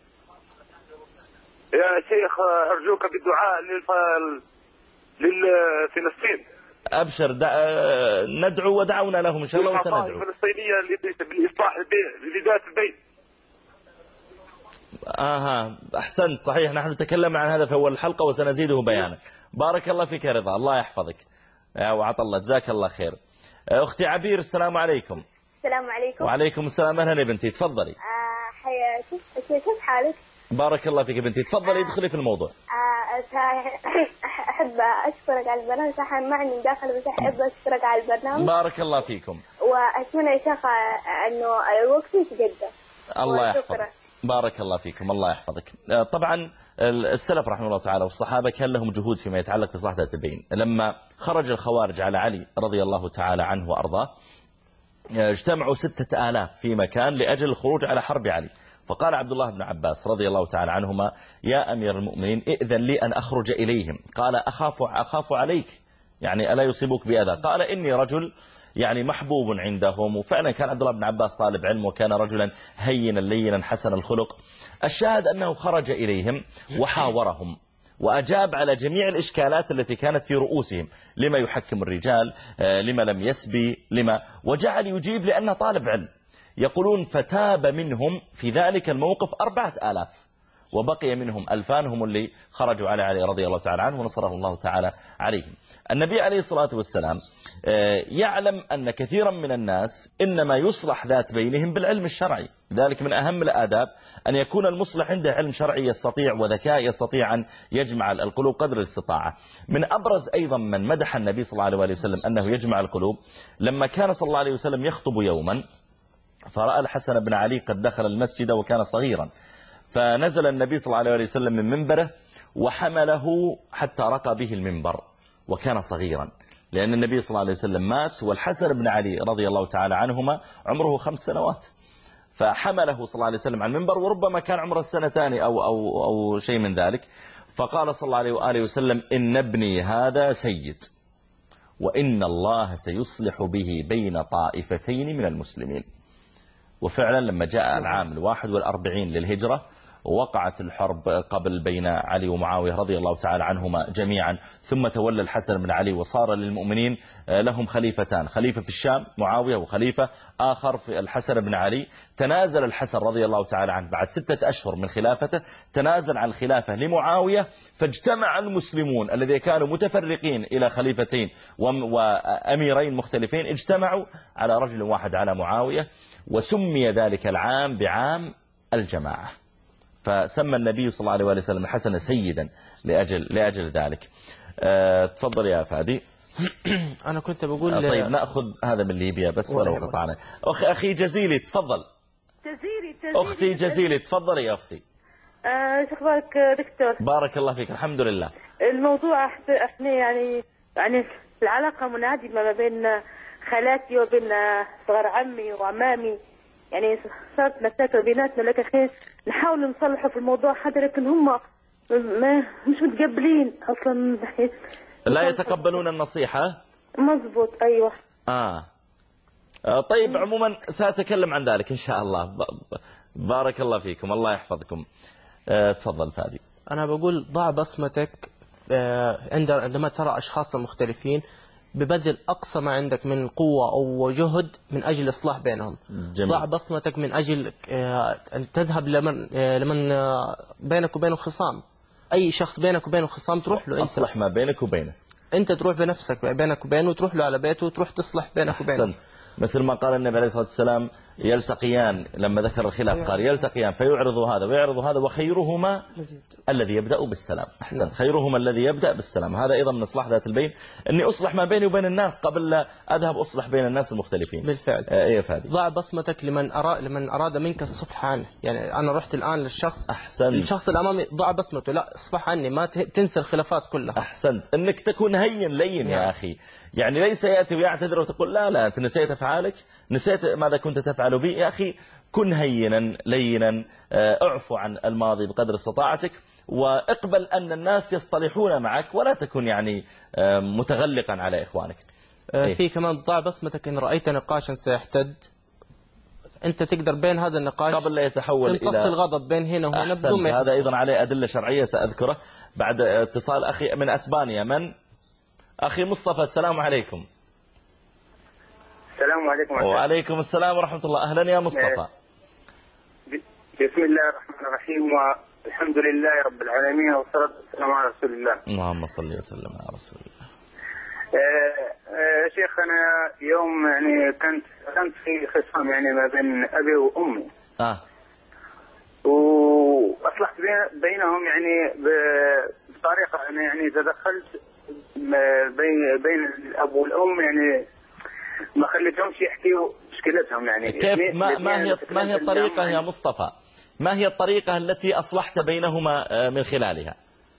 يا شيخ أرجوك بالدعاء للف... للفلسطين. أبشر، دع... ندعو ودعونا لهم إن شاء الله وسندعو. الفلسطينية بالإصلاح البيت لذات البيت. آها أحسنت، صحيح، نحن تكلمنا عن هذا في أول الحلقة وسنزيده بيانا. بارك الله فيك يا رضا، الله يحفظك وعطى الله، جزاك الله خير. أختي عبير، السلام عليكم. السلام عليكم. وعليكم السلام، أهلا يا بنتي، تفضلي. آه حياتي، كيف حالك؟ بارك الله فيك بنتي، تفضلي ادخلي في الموضوع. آه أحب أشكرك على البرنامج، صح ما عندي مداخلة بس أحب أشكرك على البرنامج. بارك الله فيكم. وأتمنى يا شيخ أنه الوقت يتقدم. الله يحفظك. بارك الله فيكم، الله يحفظك. طبعا السلف رحمه الله تعالى والصحابة كان لهم جهود فيما يتعلق بإصلاح ذات البين. لما خرج الخوارج على علي رضي الله تعالى عنه وأرضاه، اجتمعوا ستة آلاف في مكان لأجل الخروج على حرب علي. فقال عبد الله بن عباس رضي الله تعالى عنهما: يا أمير المؤمنين ائذن لي أن أخرج إليهم. قال: أخاف, أخاف عليك، يعني ألا يصيبك بأذى؟ قال: إني رجل يعني محبوب عندهم. وفعلا كان عبد الله بن عباس طالب علم، وكان رجلا هينا لينا حسن الخلق. الشاهد أنه خرج إليهم وحاورهم وأجاب على جميع الإشكالات التي كانت في رؤوسهم: لما يحكم الرجال، لما لم يسبي، لما، وجعل يجيب لأنه طالب علم. يقولون فتاب منهم في ذلك الموقف أربعة آلاف، وبقي منهم ألفان هم اللي خرجوا على علي رضي الله تعالى عنه ونصره الله تعالى عليهم. النبي عليه الصلاة والسلام يعلم أن كثيرا من الناس إنما يصلح ذات بينهم بالعلم الشرعي، ذلك من أهم الآداب أن يكون المصلح عنده علم شرعي يستطيع وذكاء يستطيع أن يجمع القلوب قدر الاستطاعة. من أبرز أيضا من مدح النبي صلى الله عليه وسلم أنه يجمع القلوب، لما كان صلى الله عليه وسلم يخطب يوما فرأى الحسن بن علي قد دخل المسجد وكان صغيرا، فنزل النبي صلى الله عليه وسلم من منبره وحمله حتى رقى به المنبر، وكان صغيرا لأن النبي صلى الله عليه وسلم مات والحسن بن علي رضي الله تعالى عنهما عمره خمس سنوات، فحمله صلى الله عليه وسلم عن المنبر وربما كان عمره السنتان أو, أو, أو شيء من ذلك. فقال صلى الله عليه وآله وسلم: إن ابني هذا سيد، وإن الله سيصلح به بين طائفتين من المسلمين. وفعلا لما جاء العام الواحد والأربعين للهجرة وقعت الحرب قبل بين علي ومعاوية رضي الله تعالى عنهما جميعا، ثم تولى الحسن بن علي وصار للمؤمنين لهم خليفتان، خليفة في الشام معاوية وخليفة آخر في الحسن بن علي. تنازل الحسن رضي الله تعالى عنه بعد ستة أشهر من خلافته، تنازل عن الخلافة لمعاوية، فاجتمع المسلمون الذين كانوا متفرقين إلى خليفتين وأميرين مختلفين، اجتمعوا على رجل واحد على معاوية، وسمي ذلك العام بعام الجماعة. فسمى النبي صلى الله عليه وسلم الحسن سيدا لأجل, لأجل ذلك. أه تفضل يا فادي. أنا كنت بقول أه طيب نأخذ هذا من ليبيا بس ولو قطعنا. أخي, أخي جزيلي تفضل. جزيري جزيلي أختي جزيلي تفضلي يا أختي. ايش اخبارك دكتور؟ بارك الله فيك، الحمد لله. الموضوع احنا يعني يعني العلاقة منعدمة ما بين خالاتي وبين صغار عمي وعمامي، يعني صارت مشاكل بيناتنا، لكن احنا نحاول نصلحه في الموضوع هذا، لكن هم ما مش متقبلين اصلا. لا يتقبلون النصيحة. مزبوط ايوه. آه. آه طيب عموما سأتكلم عن ذلك إن شاء الله. بارك الله فيكم، الله يحفظكم. آه تفضل فادي. أنا بقول ضع بصمتك عندما ترى أشخاص مختلفين، ببذل أقصى ما عندك من قوة أو جهد من أجل إصلاح بينهم. جميل. ضع بصمتك من أجل أن تذهب لمن لمن بينك وبينه خصام. أي شخص بينك وبينه خصام تروح له. أصلح ما بينك وبينه. أنت تروح بنفسك بينك وبينه وتروح له على بيته وتروح تصلح بينك وبينه. أحسنت. مثل ما قال النبي عليه الصلاة والسلام: يلتقيان، لما ذكر الخلاف قال يلتقيان فيعرض هذا ويعرض هذا وخيرهما الذي يبدأ بالسلام. أحسنت. خيرهما الذي يبدأ بالسلام. هذا أيضا من إصلاح ذات البين، أني أصلح ما بيني وبين الناس قبل لا أذهب أصلح بين الناس المختلفين. بالفعل. إيه فادي. ضع بصمتك لمن أراد لمن أراد منك الصفح عنه. يعني أنا رحت الآن للشخص، أحسنت، الشخص الأمامي، ضع بصمته، لا اصفح عني، ما تنسى الخلافات كلها. أحسنت. أنك تكون هين لين يا يعني. أخي، يعني ليس يأتي ويعتذر وتقول لا لا أنت نسيت أفعالك، نسيت ماذا كنت تفعل بي. يا أخي كن هينا لينا، اعفو عن الماضي بقدر استطاعتك، واقبل أن الناس يصطلحون معك، ولا تكن يعني متغلقا على إخوانك. في كمان ضع بصمتك إن رأيت نقاشا سيحتد، أنت تقدر بين هذا النقاش قبل لا يتحول تمتص إلى الغضب بين هنا وهنا بدون ما هذا أيضا عليه أدلة شرعية سأذكره بعد اتصال أخي من أسبانيا. من أخي مصطفى؟ السلام عليكم. السلام عليكم. وعليكم السلام ورحمة الله. أهلا يا مصطفى. بسم الله الرحمن الرحيم والحمد لله رب العالمين والصلاة والسلام على رسول الله. اللهم صل وسلم على رسول الله. آه شيخ أنا يوم يعني كنت كنت في خصام يعني ما بين أبي وأمي. آه. وأصلحت بينهم يعني بطريقة أنا يعني تدخلت بين بين الأب والأم يعني ما خليتهمش يحكيوا مشكلتهم يعني. كيف ما ما هي ما هي الطريقة يا مصطفى؟ ما هي الطريقة التي أصلحت بينهما من خلالها؟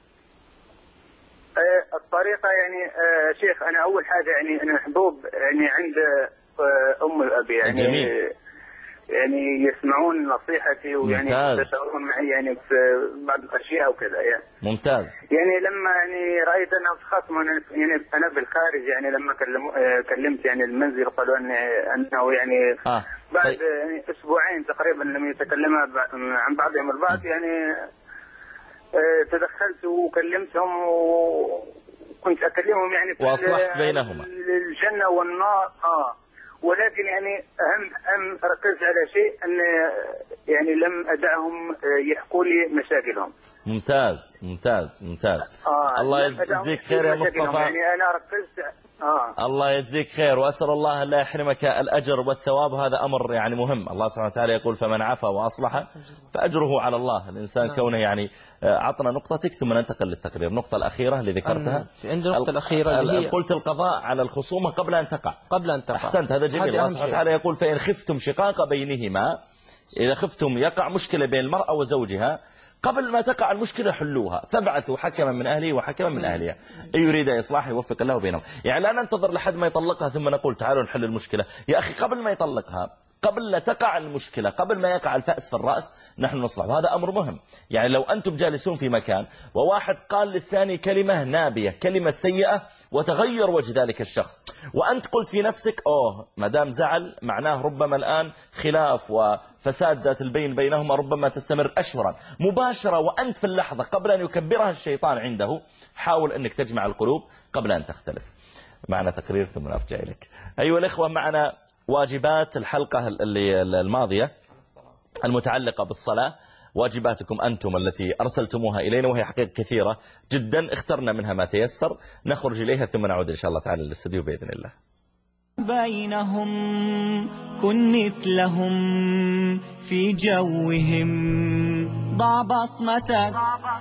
الطريقة يعني شيخ أنا أول حاجة يعني أنا محبوب يعني عند أم الأب يعني جميل. يعني يسمعون نصيحتي ويعني يتشاورون معي يعني في بعض الأشياء وكذا يعني. ممتاز. يعني لما يعني رأيت أنا خصم يعني أنا بالخارج يعني لما كلم كلمت يعني المنزل قالوا أنه يعني آه. بعد طيب. يعني أسبوعين تقريبا لم يتكلما عن بعضهم البعض يعني تدخلت وكلمتهم وكنت أكلمهم يعني في وأصلحت بينهما الجنة والنار. آه ولكن يعني أهم أهم ركزت على شيء أن يعني لم أدعهم يحكوا لي مشاكلهم. ممتاز ممتاز ممتاز. آه الله يجزيك خير يا مصطفى. يعني أنا ركزت. آه. الله يجزيك خير وأسأل الله لا يحرمك الأجر والثواب. هذا أمر يعني مهم. الله سبحانه وتعالى يقول فمن عفا وأصلح فأجره على الله. الإنسان نعم. كونه يعني عطنا نقطتك ثم ننتقل للتقرير. النقطة الأخيرة اللي ذكرتها عند النقطة الأخيرة اللي هي قلت القضاء على الخصومة قبل أن تقع. قبل أن تقع. أحسنت هذا جميل. الله سبحانه وتعالى يقول فإن خفتم شقاق بينهما، إذا خفتم يقع مشكلة بين المرأة وزوجها قبل ما تقع المشكلة حلوها فابعثوا حكما من أهله وحكما من أهلها إن يريد إصلاح يوفق الله بينهم. يعني لا ننتظر لحد ما يطلقها ثم نقول تعالوا نحل المشكلة. يا أخي قبل ما يطلقها، قبل لا تقع المشكلة، قبل ما يقع الفأس في الرأس نحن نصلح. وهذا أمر مهم. يعني لو أنتم جالسون في مكان وواحد قال للثاني كلمة نابية كلمة سيئة وتغير وجه ذلك الشخص وأنت قلت في نفسك أوه ما دام زعل معناه ربما الآن خلاف وفساد ذات البين بينهما ربما تستمر أشهرا، مباشرة وأنت في اللحظة قبل أن يكبرها الشيطان عنده حاول أنك تجمع القلوب قبل أن تختلف. معنا تقرير ثم نرجع إليك. أيها الإخوة معنا واجبات الحلقة اللي الماضية المتعلقة بالصلاة. واجباتكم أنتم التي أرسلتموها إلينا وهي حقيقة كثيرة جدا، اخترنا منها ما تيسر نخرج إليها ثم نعود إن شاء الله تعالى للاستديو بإذن الله. بينهم كن مثلهم في جوهم ضع بصمتك.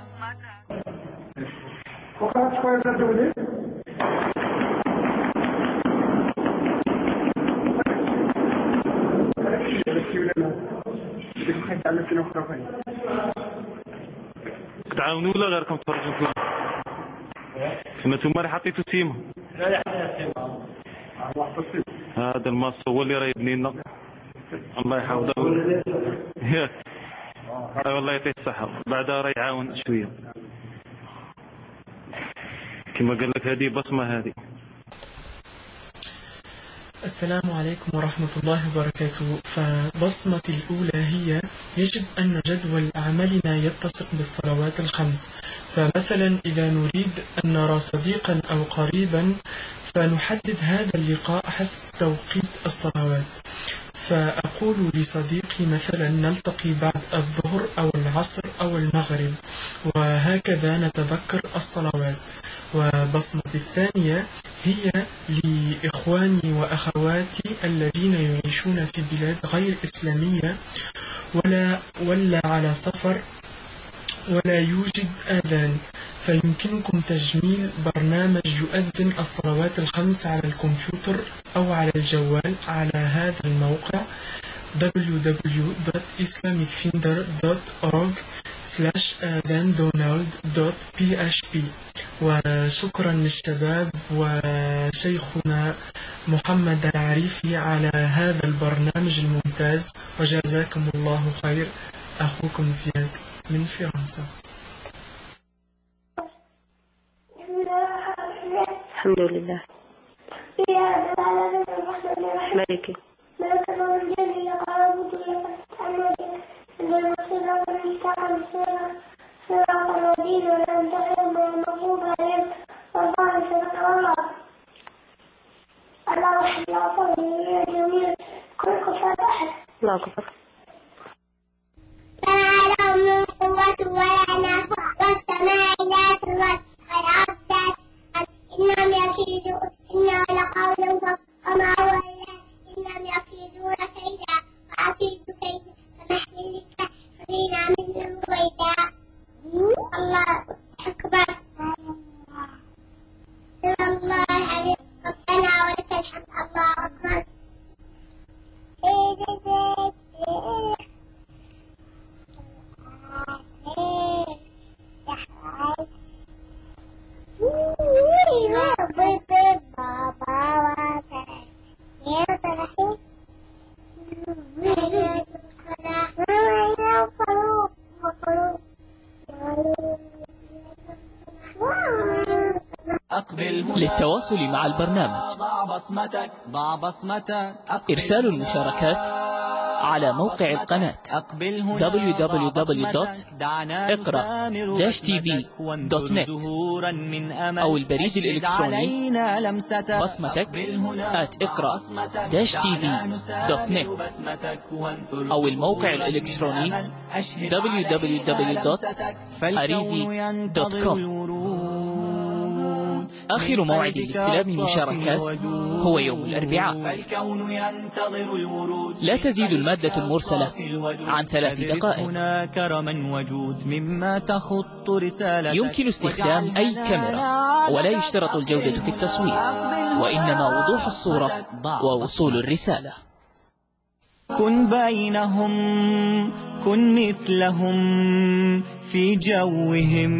تعاونوا ولا غيركم تفرجوا فيهم؟ كما انتم اللي حطيتوا سيمه. هذا الماس هو اللي راه يبني لنا. الله يحفظه. ياك. اي والله يعطيه الصحه. بعدها راه يعاون شويه. كما قال لك هذه بصمه هذه. السلام عليكم ورحمة الله وبركاته. فبصمتي الأولى هي يجب أن جدول عملنا يتسق بالصلوات الخمس. فمثلا إذا نريد أن نرى صديقا أو قريبا فنحدد هذا اللقاء حسب توقيت الصلوات. فأقول لصديقي مثلا نلتقي بعد الظهر أو العصر أو المغرب، وهكذا نتذكر الصلوات. وبصمتي الثانية هي لإخواني وأخواتي الذين يعيشون في بلاد غير إسلامية ولا, ولا على سفر ولا يوجد آذان، فيمكنكم تجميل برنامج يؤذن الصلوات الخمس على الكمبيوتر أو على الجوال على هذا الموقع دبليو دبليو دبليو دوت islamic finder دوت org سلاش آذان دونالد دوت بي إتش بي. وشكرا للشباب وشيخنا محمد العريفي على هذا البرنامج الممتاز، وجزاكم الله خير. أخوكم زياد من فرنسا. الحمد لله. مالكي ولك الرجال يقال بدون فتح المدينة الصراط المستقيم صراط الذين أنعمت عليهم غير المغضوب عليهم ولا الضالين. الله الله لا صلي يا جميل كل فتح الله أكبر. لا لهم قوة ولا نصر والسماء ذات الرد والأرض ذات إنهم يكيدون إنه لقول وما هو إلا إنهم يكيدون كيدا وأكيد كيدا فمهل للكافرين منهم رويدا. الله أكبر. الله حبيب ربنا ولك الحمد. الله أكبر. للتواصل مع البرنامج ضع بصمتك ضع بصمتك إرسال المشاركات على موقع القناة دبليو دبليو دبليو دوت اقرأ داش تي في دوت نت أو البريد الإلكتروني بصمتك آت اقرأ داش تي في دوت نت أو الموقع الإلكتروني دبليو دبليو دبليو دوت أريدي دوت كوم. آخر موعد لاستلام المشاركات هو يوم الأربعاء. لا تزيد المادة المرسلة عن ثلاث دقائق. يمكن استخدام أي كاميرا ولا يشترط الجودة في التصوير، وإنما وضوح الصورة ووصول الرسالة. كن بينهم كن مثلهم في جوهم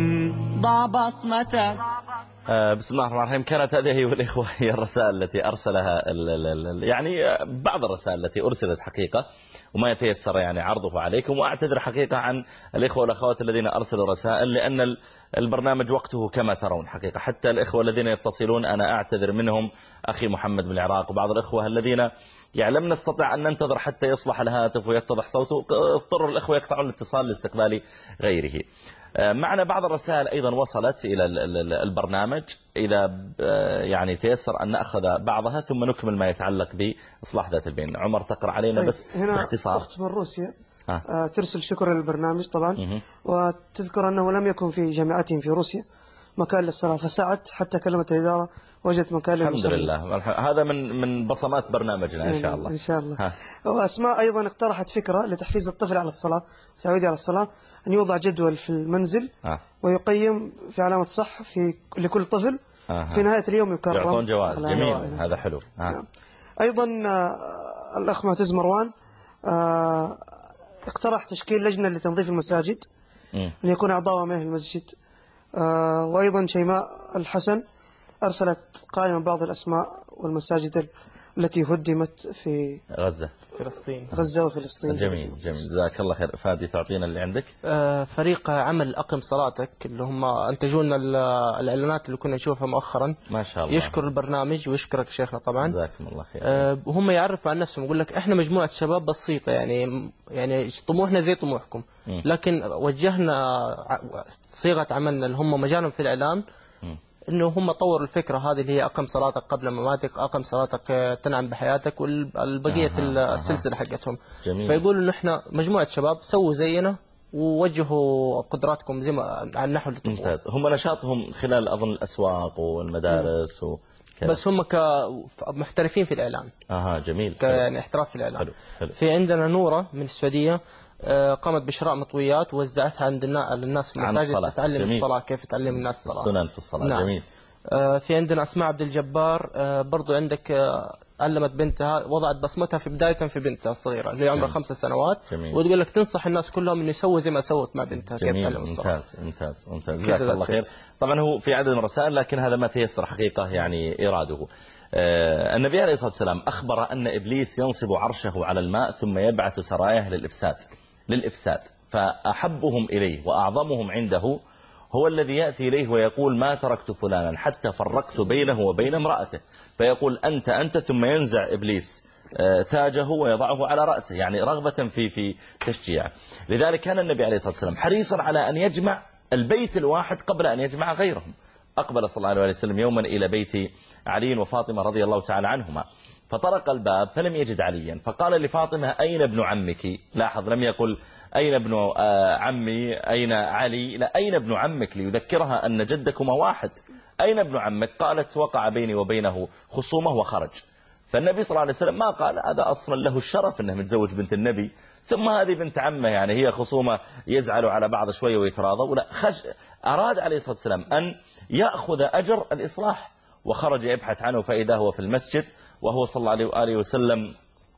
ضع بصمتك. بسم الله الرحمن الرحيم. كانت هذه أيها الإخوة هي الرسائل التي أرسلها ال ال ال يعني بعض الرسائل التي أرسلت حقيقة، وما يتيسر يعني عرضه عليكم، وأعتذر حقيقة عن الإخوة والأخوات الذين أرسلوا رسائل، لأن البرنامج وقته كما ترون حقيقة. حتى الإخوة الذين يتصلون أنا أعتذر منهم، أخي محمد من العراق وبعض الإخوة الذين يعني لم نستطع أن ننتظر حتى يصلح الهاتف ويتضح صوته، اضطر الإخوة يقطعون الاتصال لاستقبال غيره. معنا بعض الرسائل أيضا وصلت إلى البرنامج، إذا يعني تيسر أن نأخذ بعضها ثم نكمل ما يتعلق بإصلاح ذات البين. عمر تقرأ علينا طيب بس هنا باختصار. أخت من روسيا آه. ترسل شكرا للبرنامج طبعا، مه. وتذكر أنه لم يكن في جامعتهم في روسيا مكان للصلاة، فسعت حتى كلمت الإدارة وجدت مكان للمصلين. الحمد لله، هذا من من بصمات برنامجنا إن شاء الله. إن شاء الله. ها. وأسماء أيضا اقترحت فكرة لتحفيز الطفل على الصلاة، تعويده على الصلاة، أن يوضع جدول في المنزل آه. ويقيم في علامة صح في لكل طفل آه. في نهاية اليوم يكرم، يعطون جواز. جميل، جوائز. هذا حلو. آه. نعم. أيضا آه الأخ معتز مروان آه اقترح تشكيل لجنة لتنظيف المساجد، م. أن يكون أعضاء منه المسجد. آه وأيضا شيماء الحسن أرسلت قائمة بعض الأسماء والمساجد التي هدمت في غزة فلسطين غزة وفلسطين. جميل جميل، جزاك الله خير. فادي تعطينا اللي عندك. آه فريق عمل أقم صلاتك اللي هم أنتجوا لنا الإعلانات اللي كنا نشوفها مؤخرا، ما شاء الله، يشكر البرنامج ويشكرك شيخنا طبعا. جزاكم الله خير. آه هم يعرفوا عن نفسهم، يقول لك إحنا مجموعة شباب بسيطة، يعني يعني طموحنا زي طموحكم، م. لكن وجهنا صيغة عملنا اللي هم مجالهم في الإعلام، إنه هم طوروا الفكرة هذه اللي هي أقم صلاتك قبل مماتك، أقم صلاتك تنعم بحياتك، والبقية آه السلسلة حقتهم. جميل. فيقولوا إنه إحنا مجموعة شباب سووا زينا ووجهوا قدراتكم زي ما على النحو اللي تبغوه. ممتاز. هم نشاطهم خلال أظن الأسواق والمدارس و... بس هم كمحترفين في الإعلام. اها جميل. يعني احتراف في الإعلام. حلو. حلو. في عندنا نورة من السعودية قامت بشراء مطويات ووزعتها عند الناس في المساجد تتعلم جميل. الصلاة، كيف تعلم الناس الصلاة، السنن في الصلاة. نعم. جميل. في عندنا أسماء عبد الجبار برضو عندك علمت بنتها، وضعت بصمتها في بداية في بنتها الصغيرة اللي عمرها خمس سنوات، جميل. وتقول لك تنصح الناس كلهم إنه يسووا زي ما سوت مع بنتها، كيف تعلم الصلاة. ممتاز ممتاز ممتاز، جزاك الله خير. طبعا هو في عدد من الرسائل، لكن هذا ما تيسر حقيقة يعني إراده. آه النبي عليه الصلاة والسلام أخبر أن إبليس ينصب عرشه على الماء ثم يبعث سراياه للإفساد للإفساد فأحبهم إليه وأعظمهم عنده هو الذي يأتي إليه ويقول ما تركت فلانا حتى فرقت بينه وبين امرأته، فيقول أنت أنت ثم ينزع إبليس تاجه ويضعه على رأسه، يعني رغبة في في تشجيعه. لذلك كان النبي عليه الصلاة والسلام حريصا على أن يجمع البيت الواحد قبل أن يجمع غيرهم. أقبل صلى الله عليه وسلم يوما إلى بيت علي وفاطمة رضي الله تعالى عنهما، فطرق الباب فلم يجد عليا، فقال لفاطمة أين ابن عمك؟ لاحظ لم يقل أين ابن عمي أين علي، لا، أين ابن عمك، ليذكرها أن جدكما واحد. أين ابن عمك؟ قالت وقع بيني وبينه خصومة وخرج. فالنبي صلى الله عليه وسلم ما قال هذا أصلا له الشرف أنه متزوج بنت النبي، ثم هذه بنت عمه، يعني هي خصومة يزعلوا على بعض شوية ويتراضوا، ولا خش أراد عليه الصلاة والسلام أن يأخذ أجر الإصلاح، وخرج يبحث عنه فإذا هو في المسجد وهو صلى الله عليه وآله وسلم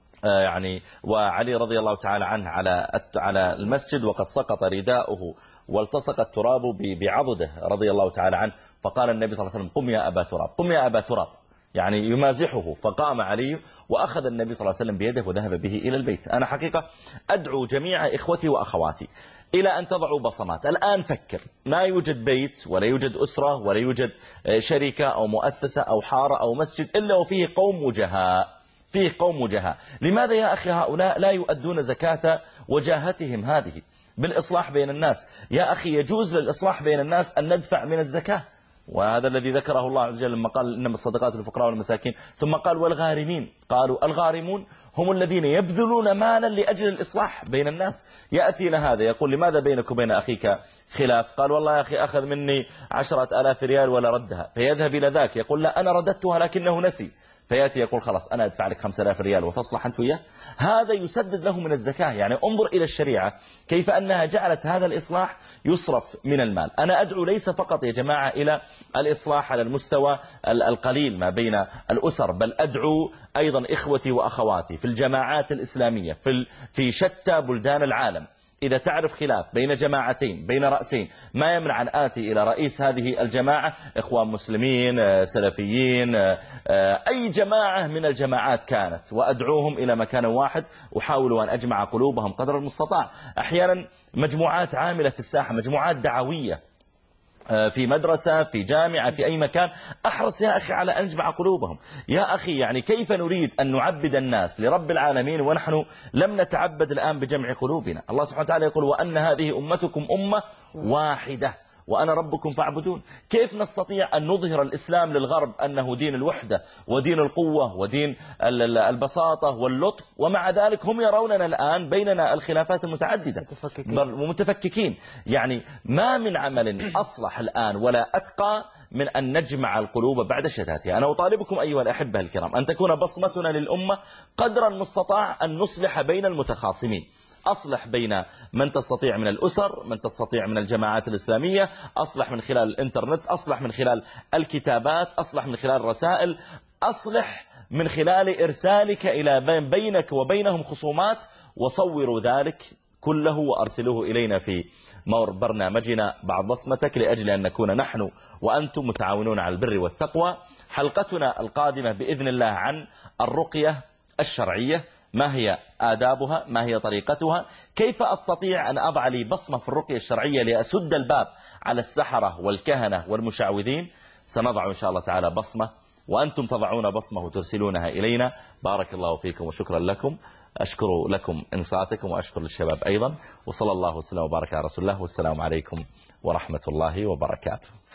يعني وعلي رضي الله تعالى عنه على على المسجد، وقد سقط رداؤه والتصق التراب بعضده رضي الله تعالى عنه. فقال النبي صلى الله عليه وسلم قم يا أبا تراب، قم يا أبا تراب، يعني يمازحه. فقام علي وأخذ النبي صلى الله عليه وسلم بيده وذهب به إلى البيت. أنا حقيقة أدعو جميع إخوتي وأخواتي إلى أن تضعوا بصمات. الآن فكر، ما يوجد بيت ولا يوجد أسرة ولا يوجد شركة أو مؤسسة أو حارة أو مسجد إلا وفيه قوم وجهاء، فيه قوم وجهاء. لماذا يا أخي هؤلاء لا يؤدون زكاة وجاهتهم هذه بالإصلاح بين الناس؟ يا أخي يجوز للإصلاح بين الناس أن ندفع من الزكاة، وهذا الذي ذكره الله عز وجل لما قال إنما الصدقات للفقراء والمساكين، ثم قال والغارمين. قالوا الغارمون هم الذين يبذلون مالا لأجل الإصلاح بين الناس. يأتي لهذا يقول لماذا بينك وبين أخيك خلاف؟ قال والله يا أخي أخذ مني عشرة آلاف ريال ولا ردها، فيذهب إلى ذاك يقول لا أنا رددتها لكنه نسي، فيأتي يقول خلاص أنا أدفع لك خمسة آلاف ريال وتصلح أنت وياه. هذا يسدد له من الزكاة. يعني انظر إلى الشريعة كيف أنها جعلت هذا الإصلاح يصرف من المال. أنا أدعو ليس فقط يا جماعة إلى الإصلاح على المستوى القليل ما بين الأسر، بل أدعو أيضا إخوتي وأخواتي في الجماعات الإسلامية في في شتى بلدان العالم. إذا تعرف خلاف بين جماعتين بين رأسين، ما يمنع أن آتي إلى رئيس هذه الجماعة، إخوان مسلمين، سلفيين، أي جماعة من الجماعات كانت، وأدعوهم إلى مكان واحد، أحاول أن أجمع قلوبهم قدر المستطاع. أحيانا مجموعات عاملة في الساحة، مجموعات دعوية في مدرسة في جامعة في أي مكان، أحرص يا أخي على أن نجمع قلوبهم. يا أخي يعني كيف نريد أن نعبد الناس لرب العالمين ونحن لم نتعبد الآن بجمع قلوبنا؟ الله سبحانه وتعالى يقول وأن هذه أمتكم أمة واحدة وأنا ربكم فاعبدون. كيف نستطيع أن نظهر الإسلام للغرب أنه دين الوحدة ودين القوة ودين البساطة واللطف، ومع ذلك هم يروننا الآن بيننا الخلافات المتعددة ومتفككين؟ يعني ما من عمل أصلح الآن ولا أتقى من أن نجمع القلوب بعد شتاتها. أنا أطالبكم أيها الأحبة الكرام أن تكون بصمتنا للأمة قدر المستطاع أن نصلح بين المتخاصمين. أصلح بين من تستطيع من الأسر، من تستطيع من الجماعات الإسلامية، أصلح من خلال الإنترنت، أصلح من خلال الكتابات، أصلح من خلال الرسائل، أصلح من خلال إرسالك إلى بين بينك وبينهم خصومات، وصوروا ذلك كله وأرسلوه إلينا في مور برنامجنا بعد بصمتك، لأجل أن نكون نحن وأنتم متعاونون على البر والتقوى. حلقتنا القادمة بإذن الله عن الرقية الشرعية، ما هي آدابها، ما هي طريقتها، كيف أستطيع أن أضع لي بصمة في الرقية الشرعية لأسد الباب على السحرة والكهنة والمشعوذين. سنضع إن شاء الله تعالى بصمة، وأنتم تضعون بصمة وترسلونها إلينا. بارك الله فيكم وشكرا لكم. أشكر لكم إنصاتكم وأشكر للشباب أيضا، وصلى الله وسلم وبارك على رسول الله، والسلام عليكم ورحمة الله وبركاته.